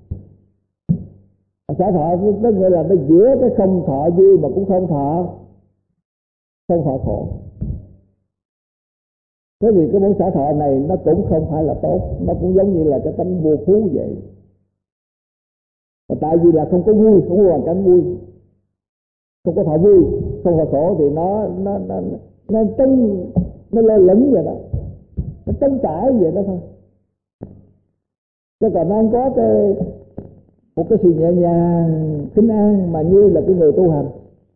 Xả thọ tức nghĩa là nó giữa cái không thọ vui mà cũng không thọ khổ. Thế vì cái món xả thọ này nó cũng không phải là tốt, nó cũng giống như là cái tánh vô phú vậy. Và tại vì là không có vui, không có hoàn cảnh vui, không có thọ vui, không thọ khổ thì nó lơ lửng vậy đó, nó trống trải vậy đó thôi. Chứ còn nó không có một cái sự nhẹ nhàng, khinh an mà như là cái người tu hành.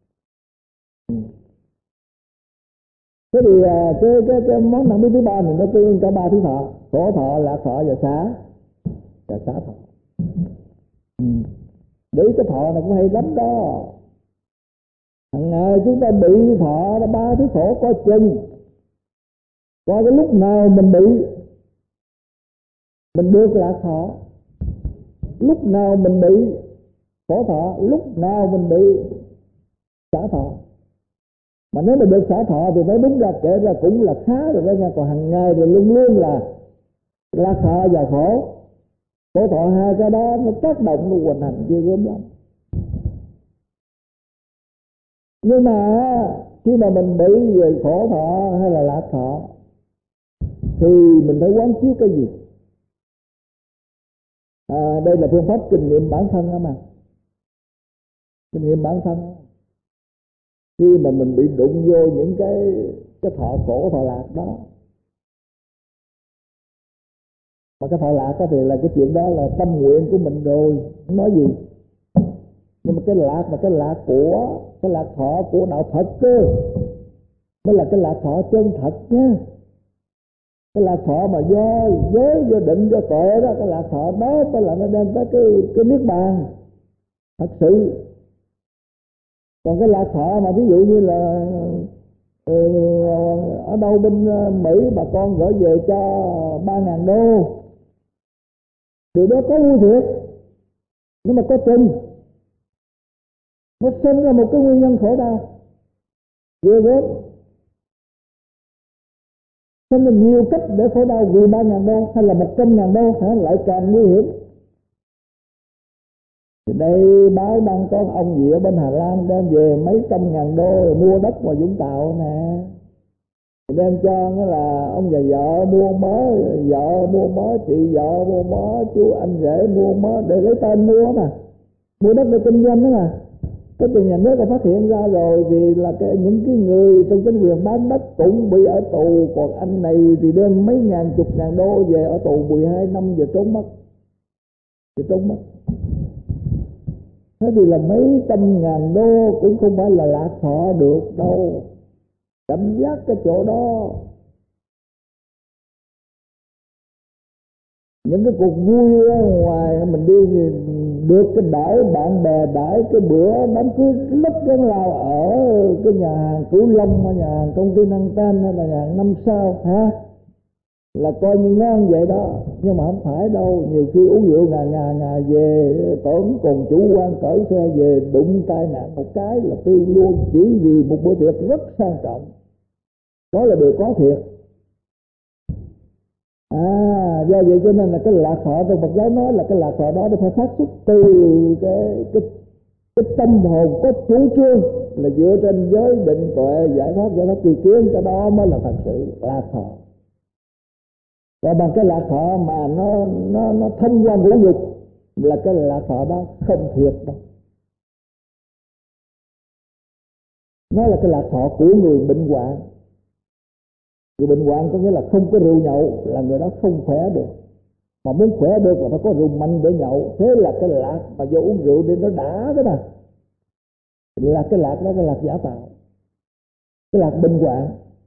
Thế thì cái món năng biến thứ ba này nó tương ứng cả 3 thứ thọ: khổ thọ, lạc thọ và xả thọ. Để cái thọ này cũng hay lắm đó. Hằng ngày chúng ta bị thọ là 3 thứ khổ có chừng. Có cái lúc nào mình được lạc thọ, lúc nào mình bị khổ thọ, lúc nào mình bị xả thọ. Mà nếu mà được xả thọ thì nói đúng ra kể ra cũng là khá rồi đó nha. Còn hàng ngày thì luôn luôn là lạc thọ và khổ thọ, hai cái đó nó tác động, nó hoành hành ghê gớm lắm. Nhưng mà Khi mà mình bị về khổ thọ hay là lạc thọ thì mình phải quán chiếu cái gì? Đây là phương pháp kinh nghiệm bản thân đó mà. Kinh nghiệm bản thân. Khi mà mình bị đụng vô những cái thọ khổ thọ lạc đó, mà cái thọ lạc đó thì là cái chuyện đó là tâm nguyện của mình rồi, không nói gì. Nhưng mà cái lạc của cái lạc thọ của đạo Phật cơ mới là cái lạc thọ chân thật nha. Cái lạc thọ mà do giới, do định, do tuệ đó, cái lạc thọ đó mới là nó đem tới cái niết bàn thật sự. Còn cái lạc thọ mà ví dụ như là ở đâu bên Mỹ bà con gửi về cho 3.000 đô, điều đó có vui thiệt, nhưng mà có chừng nó sinh ra một cái nguyên nhân khổ đau ghê gớm. Sinh ra nhiều cách để khổ đau vì 3.000 đô hay là 100.000 đô hả, lại càng nguy hiểm. Thì đây báo đăng có ông gì ở bên Hà Lan đem về mấy trăm ngàn đô mua đất ngoài Vũng Tàu nè, đem cho nó là ông già vợ mua mớ, vợ mua mớ, chị vợ mua mớ, chú anh rể mua mớ, để lấy tên mua mà, mua đất để kinh doanh đó mà. Cái tiền nhà nước đã phát hiện ra rồi thì là những cái người trong chính quyền bán đất cũng bị ở tù, còn anh này thì đem mấy ngàn chục ngàn đô về ở tù 12 năm giờ trốn mất. Thế thì là mấy trăm ngàn đô cũng không phải là lạc thọ được đâu. Cảm giác cái chỗ đó, những cái cuộc vui ở ngoài mình đi thì được cái đãi bạn bè, đãi cái bữa đám cưới lấp lớn lao ở cái nhà hàng Cửu Long, ở nhà hàng công ty Năng Tan hay là nhà hàng 5 sao hả, là coi như ngon vậy đó. Nhưng mà không phải đâu, nhiều khi uống rượu ngà về tưởng còn chủ quan cởi xe về đụng tai nạn một cái là tiêu luôn, chỉ vì một bữa tiệc rất sang trọng. Đó là điều có thiệt. Do vậy cho nên là cái lạc thọ trong Phật giáo nói là cái lạc thọ đó nó phải phát xuất từ cái tâm hồn có chủ trương là dựa trên giới định tuệ giải thoát tri kiến, cái đó mới là thật sự lạc thọ. Và bằng cái lạc thọ mà nó thông qua ngũ dục là cái lạc thọ đó không thiệt đâu. Nó là cái lạc thọ của người bệnh hoạn. Người bệnh hoạn có nghĩa là không có rượu nhậu là người đó không khỏe được. Mà muốn khỏe được là phải có rượu mạnh để nhậu. Thế là cái lạc mà do uống rượu để nó đã đó mà, là cái lạc đó, cái lạc giả tạo, cái lạc bệnh hoạn.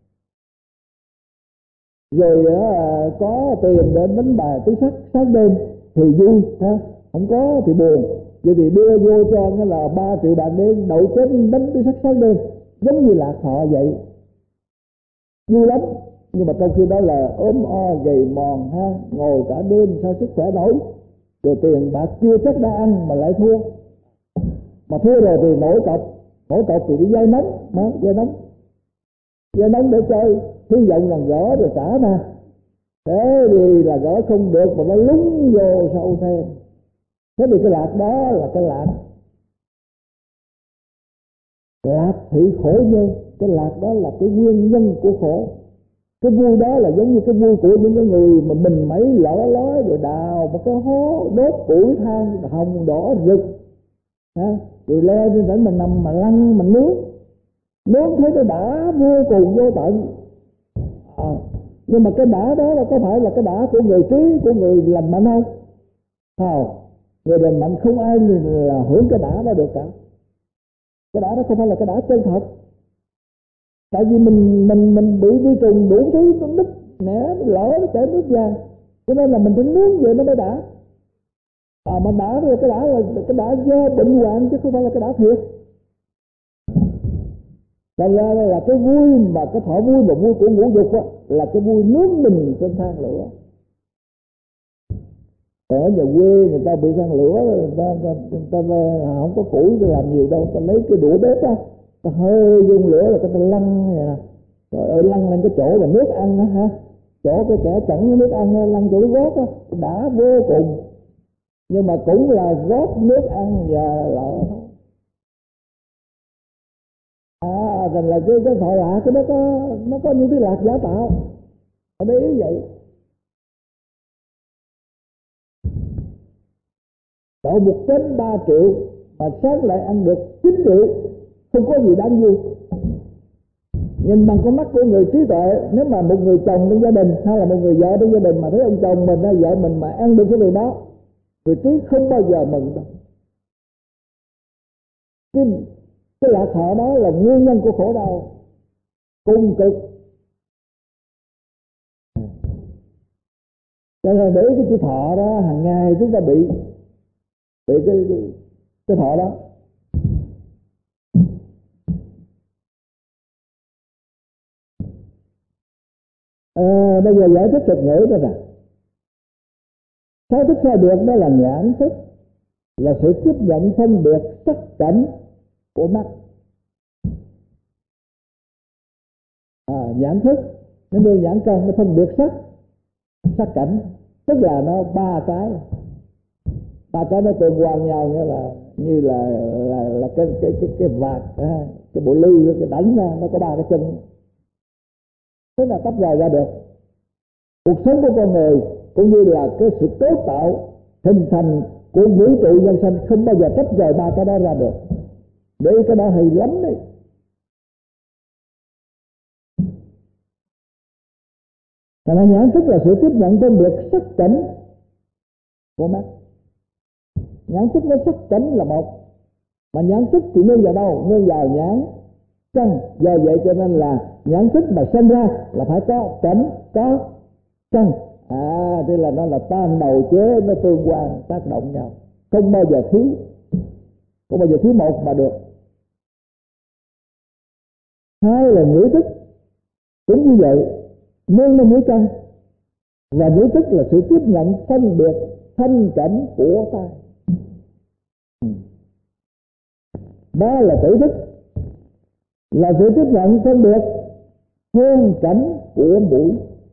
Rồi có tiền để đánh bài tứ sắc sáng đêm thì vui ha, không có thì buồn. Vậy thì đưa vô cho nó là 3 triệu bạc để đậu chết đánh tứ sắc sáng đêm, giống như lạc thọ vậy, vui lắm. Nhưng mà trong khi đó là ốm o gầy mòn ha, ngồi cả đêm sao sức khỏe nổi. Rồi tiền bạc chưa chắc đã ăn mà lại thua, mà thua rồi thì nổi cọc thì đi vay nóng mà, vay nóng để chơi, hy vọng là gỡ rồi trả mà. Thế thì là gỡ không được mà nó lúng vô sâu thêm. Thế thì cái lạc đó là cái lạc thị khổ nhân. Cái lạc đó là cái nguyên nhân của khổ. Cái vui đó là giống như cái vui của những cái người mà mình mấy lỡ lói rồi đào một cái hố đốt củi than hồng đỏ rực ha, rồi leo trên đỉnh mình nằm mà lăn mình nướng thấy nó đã vô cùng vô tận. Nhưng mà cái đã đó là có phải là cái đã của người trí, của người lành mạnh không? Không, người lành mạnh không ai là hưởng cái đã đó được cả. Cái đã đó không phải là cái đã chân thật. Tại vì mình bị vi trùng đủ thứ, nó nứt nẻ, nó lỡ, nó chảy nước ra, cho nên là mình phải nướng vậy nó mới đã. Mà đã rồi cái đã là cái đã do bệnh hoạn chứ không phải là cái đã thiệt. Thành ra là cái vui mà cái thọ vui mà vui của ngũ dục á, là cái vui nướng mình trên than lửa. Ở nhà quê người ta bị than lửa, người ta không có củi để làm nhiều đâu, ta lấy cái đũa bếp á, ta hơi dung lửa là ta lăn vậy nè, rồi lăn lên cái chỗ mà nước ăn á ha, chỗ cái kẻ chẵn cái nước ăn lăn chỗ gót á, đã vô cùng. Nhưng mà cũng là gót nước ăn và lỡ thôi. thành là cái thọ lạc cái đó nó có những cái lạc giả tạo. Ở đây ý vậy. Độ 1,3 triệu mà sáng lại ăn được 9 triệu, không có gì đáng vui. Nhìn bằng con mắt của người trí tuệ, nếu mà một người chồng trong gia đình hay là một người vợ trong gia đình mà thấy ông chồng mình hay vợ mình mà ăn được cái điều đó, người trí không bao giờ mừng đâu. Cái lạc thọ đó là nguyên nhân của khổ đau cùng cực. Cho nên để cái chữ thọ đó hàng ngày chúng ta bị cái thọ đó. Bây giờ giải thích thuật ngữ đó nè. Sáu thức sai biệt đó là nhãn thức, là sự tiếp nhận phân biệt sắc cảnh của mắt. Nhãn thức nó đưa nhãn căn, nó phân biệt sắc cảnh, tức là nó ba cái nó tương quan nhau, nghĩa là như là cái vạt, cái bộ lư, cái đánh ra nó có ba cái chân, thế là tách rời ra được. Cuộc sống của con người cũng như là cái sự cấu tạo hình thành của vũ trụ nhân sinh không bao giờ tách rời ba cái đó ra được. Để cái đó hay lắm đấy. Thành ra nhãn thức là sự tiếp nhận phân biệt sắc cảnh của mắt. Nhãn thức với sắc cảnh là một, mà nhãn thức thì nương vào đâu? Nương vào nhãn căn. Do vậy cho nên là nhãn thức mà sinh ra là phải có cảnh, có căn. Thế là nó là tam đầu chế, nó tương quan tác động nhau, không bao giờ thiếu một mà được. Hai là ngữ thức cũng như vậy, nương lên ngữ căn, và ngữ thức là sự tiếp nhận phân biệt thanh cảnh của tai. Ba là tử thức, là sự tiếp nhận phân biệt hương cảnh của mũi.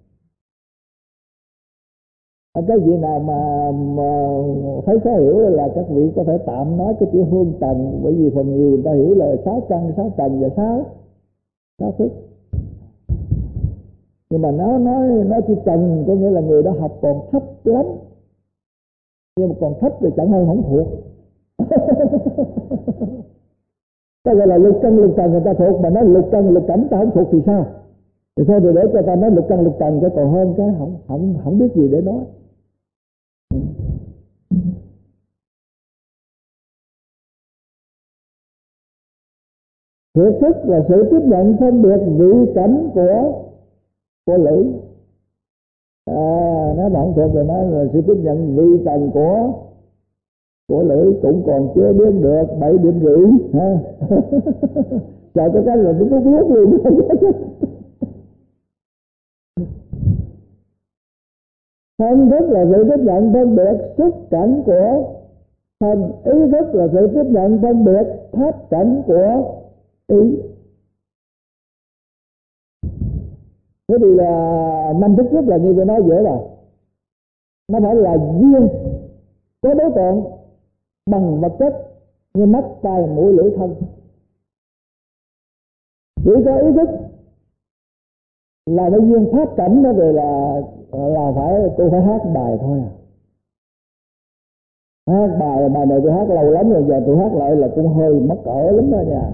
Cái gì nào mà thấy khó hiểu là các vị có thể tạm nói cái chữ hương trần, bởi vì phần nhiều người ta hiểu là 6 căn, 6 trần và 6 thức. Nhưng mà nó chỉ trần có nghĩa là người đó học còn thấp lắm, nhưng mà còn thấp thì chẳng hơn không thuộc. Ta gọi là lục căn lục trần người ta thuộc, mà nói lục căn lục cảnh ta không thuộc thì sao? Thì thôi thì để cho ta nói lục căn lục trần, cái còn hơn cái không biết gì để nói. Thiệt thức là sự tiếp nhận phân biệt vị cảnh của lưỡi. Nó không thuộc thì nói là sự tiếp nhận vị trần của lưỡi, cũng còn chế biến được 7 điểm rưỡi ha. Sợ cái là nó có biết luôn. Thân thức là sự tiếp nhận phân biệt xúc cảnh của thân. Ý thức là sự tiếp nhận phân biệt pháp cảnh của ý. Thế thì là 5 thức rất là như tôi nói dễ rồi. Nó phải là duyên có đối tượng bằng vật chất như mắt, tai, mũi, lưỡi, thân. Chỉ có ý thức là nó duyên pháp cảnh đó, về là phải tôi phải hát bài thôi à. Hát bài này tôi hát lâu lắm rồi, giờ tôi hát lại là cũng hơi mất cỡ lắm đó nha.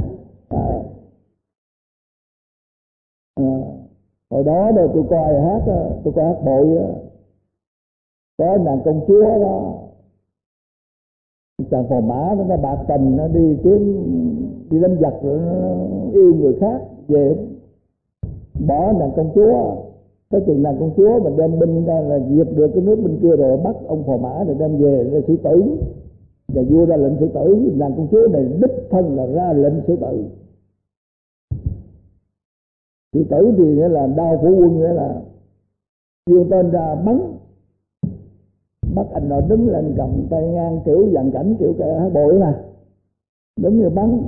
Hồi đó tôi coi hát bội đó. Có nàng công chúa đó, chàng phò mã nó bạc tình, nó đi đánh giặc rồi nó yêu người khác về, bỏ nàng công chúa. Tới chừng nàng công chúa mình đem binh ra là diệt được cái nước bên kia rồi, bắt ông phò mã rồi đem về để xử tử, và vua ra lệnh xử tử. Nàng công chúa này đích thân là ra lệnh xử tử. Xử tử thì nghĩa là đao phủ quân, nghĩa là đưa tên ra bắn, bắt anh nó đứng lên cầm tay ngang kiểu dàn cảnh kiểu cái hát bội mà đứng như bắn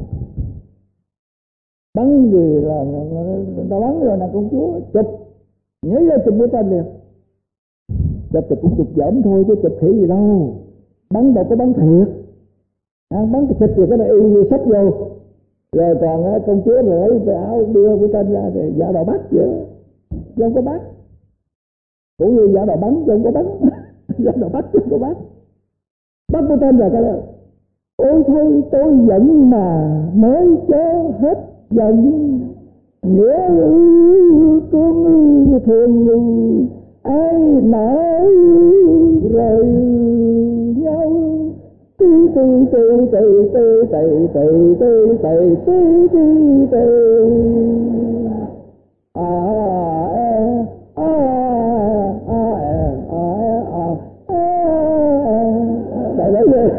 thì là người ta bắn rồi là công chúa chụp, nhảy ra chụp mũi tên liền. Chụp thì cũng chụp giỡn thôi chứ chụp khỉ gì đâu, bắn đâu có bắn thiệt. Bắn cái xịt thì cái này y sách vô, Rồi còn công chúa rồi lấy cái áo đưa của trên ra thì dạo đầu bắt vậy, chứ không có bắt. Cũng như dạo đầu bắn chứ không có bắn. Dạo đầu bắt chứ không có bắt. Bắt của trên rồi cái đó. Ôi thôi tôi giận mà mới chớ hết giận, nghĩa con thường ai nỡ rời nhau. Tì tì tì tì tì tì tì tì tì tì tì tì. Đại lấy gì?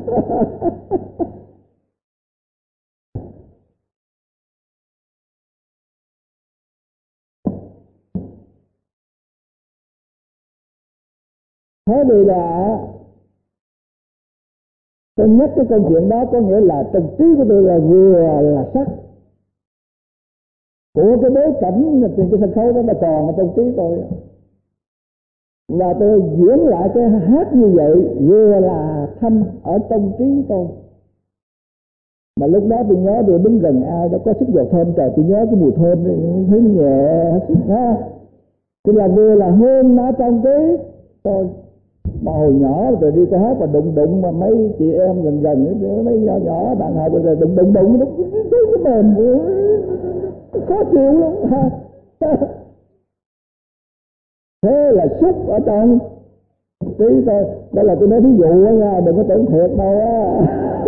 Thế thì là tôi nhắc cái câu chuyện đó, có nghĩa là trong trí của tôi là vừa là sắc của cái bối cảnh trên cái sân khấu đó, là còn ở trong trí tôi, và tôi diễn lại cái hát như vậy vừa là thanh ở trong trí tôi. Mà lúc đó tôi nhớ tôi đứng gần ai đó có sức dầu thơm, trời, tôi nhớ cái mùi thơm thấy nhẹ ha, thì là vừa là hương ở trong trí tôi. Mà hồi nhỏ rồi đi có hát mà đụng mà mấy chị em gần mấy nhỏ bạn học rồi đụng nó cái mềm khó chịu lắm ha. Thế là xúc ở trong tí thôi. Đây là tôi nói thí dụ đó nha, đừng có tưởng thiệt đâu á.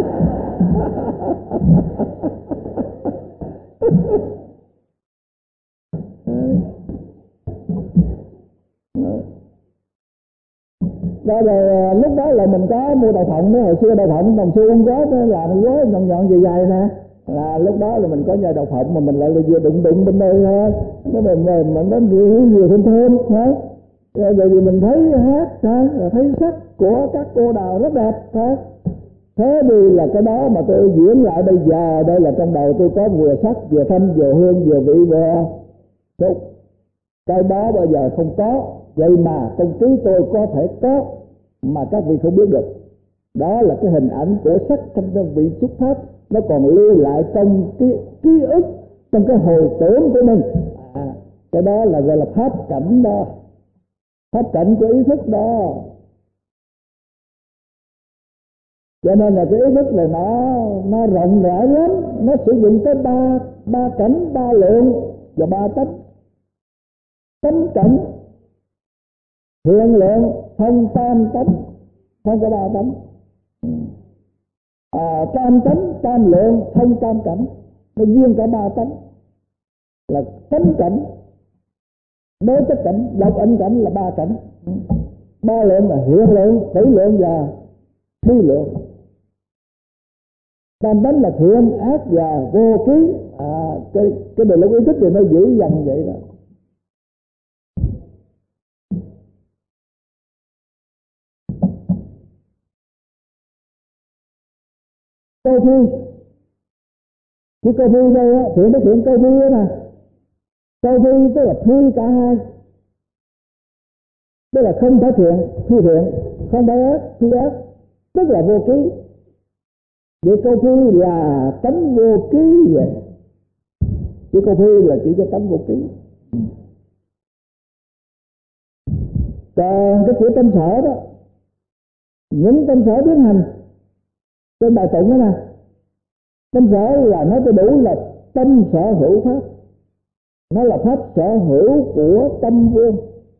Đó rồi lúc đó là mình có mua đậu phộng đó, hồi xưa đậu phộng đồng xu không có, làm gói nhọn dài nè, là lúc đó là mình có nhai đậu phộng mà mình lại là vừa đụng bên đây ha, nó mềm mà nó vừa thơm hả. Rồi vì mình thấy hát ha, thấy sắc của các cô đào rất đẹp ha. Thế thì là cái đó mà tôi diễn lại bây giờ, đây là trong đầu tôi có vừa sắc vừa thanh vừa hương vừa vị vừa xúc. Cái đó bây giờ không có, vậy mà trong trí tôi có thể có mà các vị không biết được. Đó là cái hình ảnh của sắc thanh vị xuất phát, nó còn lưu lại trong cái ký ức, trong cái hồi tưởng của mình. Cái đó là gọi là pháp cảnh đó, pháp cảnh của ý thức đó. Cho nên là cái ý thức này nó rộng rãi lắm, nó sử dụng tới ba cảnh, ba lượng và ba tánh. Tánh cảnh, hiện lượng, thông tam tánh, không có ba tánh. Tam tánh, tam lượng, thông tam cảnh, nó duyên cả ba tánh. Là tánh cảnh, đối chất cảnh, độc ẩn cảnh là ba cảnh. Ba lượng là hiện lượng, tỷ lượng và thi lượng. Tam tánh là thiện, ác và vô ký. Cái đời lúc ý thức thì nó giữ dần vậy đó. Câu thi, cái câu thi đây á, thiện cái thiện câu thi á mà. Câu thi tức là thi cả hai, tức là không phải thiện, thi thiện, không phải ác, thi ác, tức là vô ký. Vậy câu thi là tánh vô ký vậy. Chứ câu thi là chỉ cho tánh vô ký. Còn cái chữ tâm sở đó, những tâm sở biến hành trên bài tụng đó nè, tâm sở là nói cho đủ là tâm sở hữu pháp, nó là pháp sở hữu của tâm vương.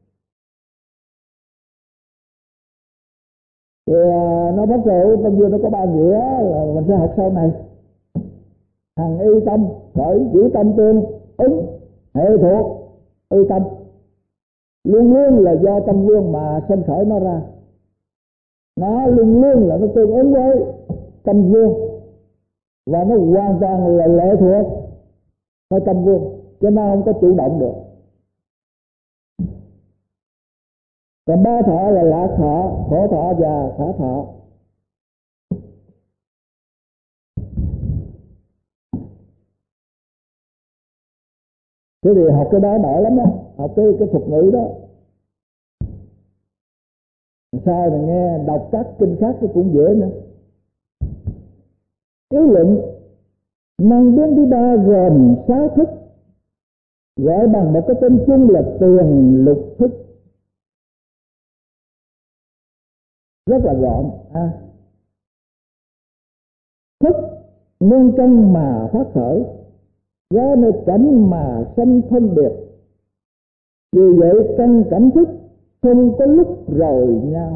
Thì nó pháp sở hữu tâm vương nó có ba nghĩa là mình sẽ học sau này. Hằng y tâm, khởi giữ tâm tương ứng, hệ thuộc y tâm, luôn luôn là do tâm vương mà sinh khởi nó ra. Nó luôn luôn là nó tương ứng với tâm vương, và nó hoàn toàn là lệ thuộc với tâm vương, cho nên không có chủ động được. Còn ba thọ là lạc thọ, khổ thọ và xả thọ. Thế thì học cái đó đỡ lắm đó, học cái thuật ngữ đó. Sao mà nghe đọc các kinh khác nó cũng dễ nữa. Yếu luận Năng biến thứ ba gồm 6 thức, gọi bằng một cái tên chung là tiền lục thức, rất là gọn. Thức nên căn mà phát khởi, ra nơi cảnh mà sanh phân biệt. Vì vậy căn cảnh thức không có lúc rời nhau.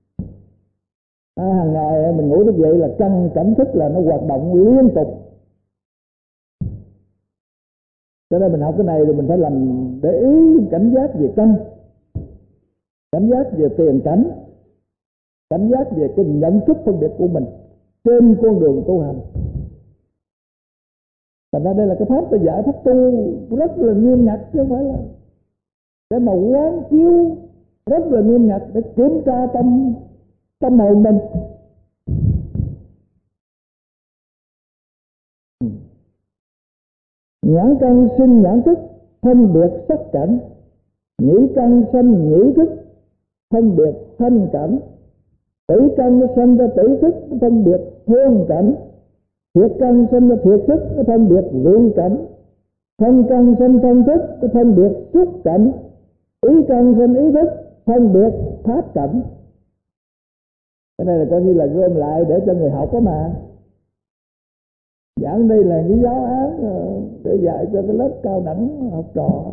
Hàng ngày mình ngủ thức dậy là căn cảnh thức là nó hoạt động liên tục. Cho nên mình học cái này thì mình phải làm để ý cảnh giác về căn, cảnh giác về tiền cảnh, cảnh giác về cái nhận thức phân biệt của mình trên con đường tu hành. Thành ra đây là cái pháp tôi dạy, pháp tu rất là nghiêm ngặt, chứ không phải là để mà quán chiếu, rất là nghiêm ngặt để kiểm tra tâm hồn mình. Nhãn căn sinh nhãn thức, phân biệt sắc cảnh. Nhĩ căn sinh nhĩ thức, phân biệt thanh cảnh. Tỷ căn nó sinh ra tỷ thức, phân biệt hương cảnh. Thiệt căn sinh ra thiệt thức, phân biệt vị cảnh. Thân căn sinh thân thức, phân biệt xúc cảnh. Ý căn sinh ý thức, phân biệt pháp cảnh. Cái này là coi như là gom lại để cho người học đó mà. Giảng đây là cái giáo án để dạy cho cái lớp cao đẳng học trò.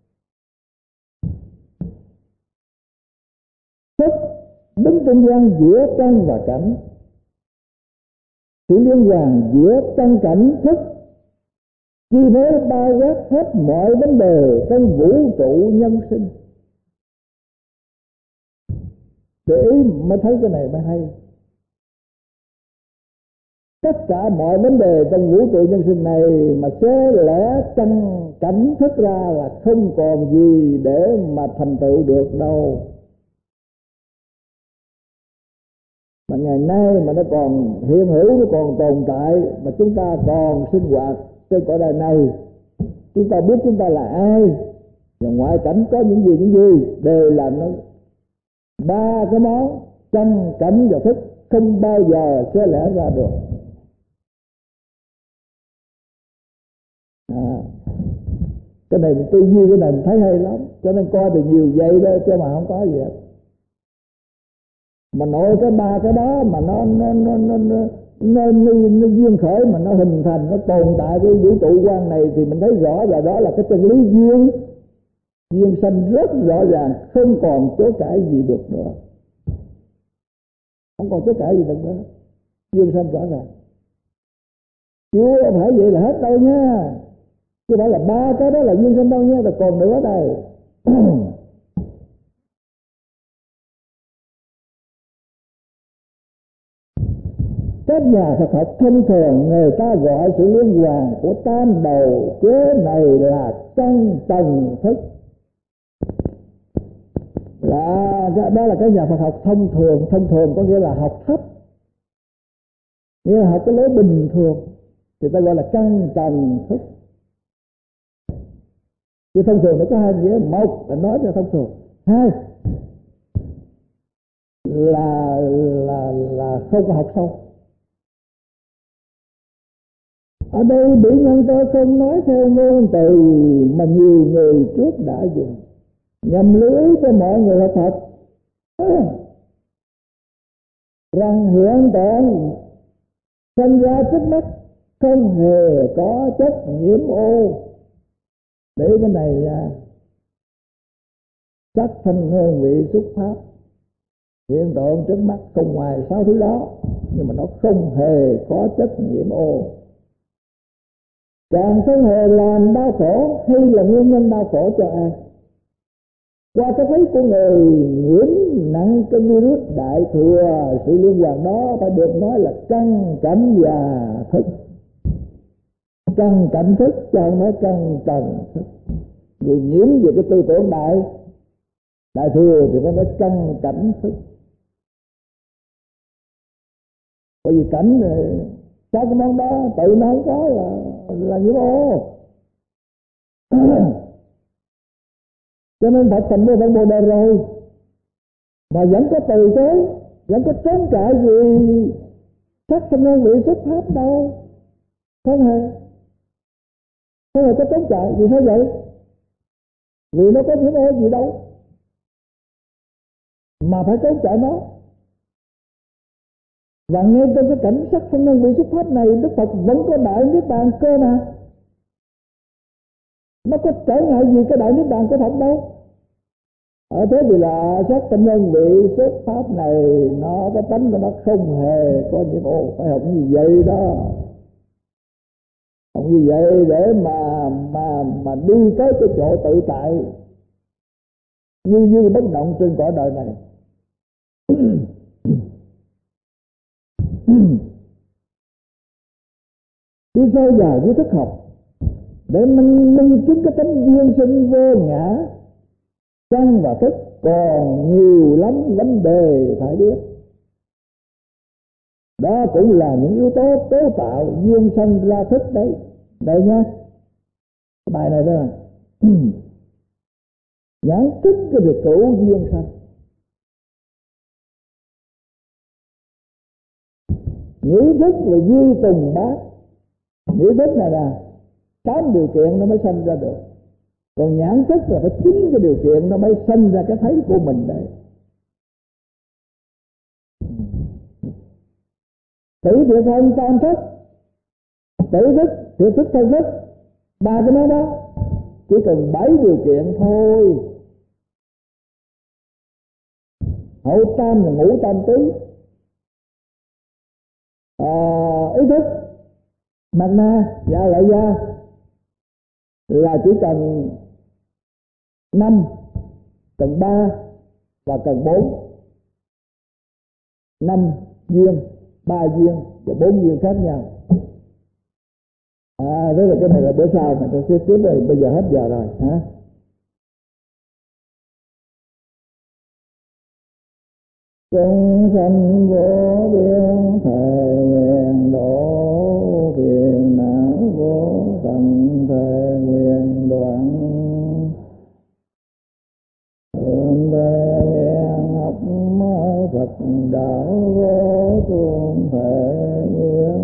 Thức đứng trung gian giữa căn và cảnh, sự liên hoàn giữa căn cảnh thức chi phối bao quát hết mọi vấn đề trong vũ trụ nhân sinh. Để ý mới thấy cái này mới hay. Tất cả mọi vấn đề trong vũ trụ nhân sinh này mà xé lẻ căn cảnh thức ra là không còn gì để mà thành tựu được đâu. Mà ngày nay mà nó còn hiện hữu, nó còn tồn tại, mà chúng ta còn sinh hoạt trên cõi đời này, chúng ta biết chúng ta là ai và ngoại cảnh có những gì đều là nó ba cái món căn cảnh và thức không bao giờ xé lẻ ra được. Cái này mình tư duy, cái này mình thấy hay lắm, cho nên coi được nhiều vậy đó chứ mà không có gì hết. Mà nội cái ba cái đó mà nó duyên khởi, mà nó hình thành, nó tồn tại cái vũ trụ quan này thì mình thấy rõ là đó là cái chân lý duyên sanh rất rõ ràng, không còn chối cãi gì được nữa, không còn chối cãi gì được nữa, duyên sanh rõ ràng. Chưa phải vậy là hết đâu nha, chứ phải là ba cái đó là duyên sanh đâu nha, rồi còn nữa đây. Các nhà Phật học thông thường người ta gọi sự liên hoàn của tam đầu kế này là căn tầng thức. Đó là cái nhà Phật học thông thường có nghĩa là học thấp, nghĩa là học cái lối bình thường thì ta gọi là căn tầng thức. Chứ thông thường nó có hai nghĩa, một là nói cho thông thường, hai là không có học sâu. Ở đây bị nhân tôi không nói theo ngôn từ mà nhiều người trước đã dùng, nhằm lưu ý cho mọi người học Phật rằng hiện tượng sinh ra trước mắt không hề có chất nhiễm ô. Để cái này nha, sắc thanh hương vị xúc pháp, hiện tượng trước mắt không ngoài 6 thứ đó, nhưng mà nó không hề có chất nhiễm ô. Càng không hề làm đau khổ hay là nguyên nhân đau khổ cho ai. Qua cái thấy của người nhiễm nặng cái virus đại thừa, sự liên hoàn đó phải được nói là căn cảnh và thức. Căn cảnh thức chứ không nói căn tầng thức. Người nhiễm về cái tư tưởng đại thừa thì phải nói căn cảnh thức. Bởi vì cảnh các cái món đó tự nó không có là nhiễm ô. Cho nên Phật thành vô Phật Bồ Đề rồi mà vẫn có từ chối, vẫn có trốn trại gì sắc thanh hương vị xuất pháp đâu. Không hề có trốn chạy. Vì sao vậy? Vì nó có những ô gì đâu mà phải trốn chạy nó. Và ngay trong cái cảnh sắc phân nhân vị xuất pháp này, Đức Phật vẫn có đại niết bàn cơ mà. Nó có trở ngại gì cái đại niết bàn của Phật đâu. Thế thì là sắc phân nhân vị xuất pháp này, nó cái tánh của nó không hề có những ô. Phải học như vậy đó. Học như vậy để mà đi tới cái chỗ tự tại như bất động trên cõi đời này. Đi sâu vào với thức học để minh chứng cái tánh duyên sinh vô ngã. Căn và thức còn nhiều lắm vấn đề phải biết. Đó cũng là những yếu tố cấu tạo duyên sanh ra thức đấy. Đây nhá, cái bài này đó là nhãn thức cái việc cửu duyên sanh. Nhĩ thức là duy tùng bát. Nhĩ thức này là 8 điều kiện nó mới sanh ra được. Còn nhãn thức là phải 9 cái điều kiện nó mới sanh ra cái thấy của mình đấy. Tử thiệt thân tam thức, tử thức, thiệt thức thân thức, 3 cái nó đó chỉ cần 7 điều kiện thôi. Hậu tam là ngũ tam tứ. Ý thức mặt na dạ lợi gia là chỉ cần 5, cần 3 và cần 4. 5 duyên, 3 duyên và 4 duyên khác nhau. Thế là cái này là bữa sau mà tôi sẽ tiếp rồi. Bây giờ hết giờ rồi hả? Chúng sanh vô biên thề nguyện độ, phiền não vô tận thề nguyện đoạn. Thượng thề nguyện học Phật đạo vô tuôn thề nguyện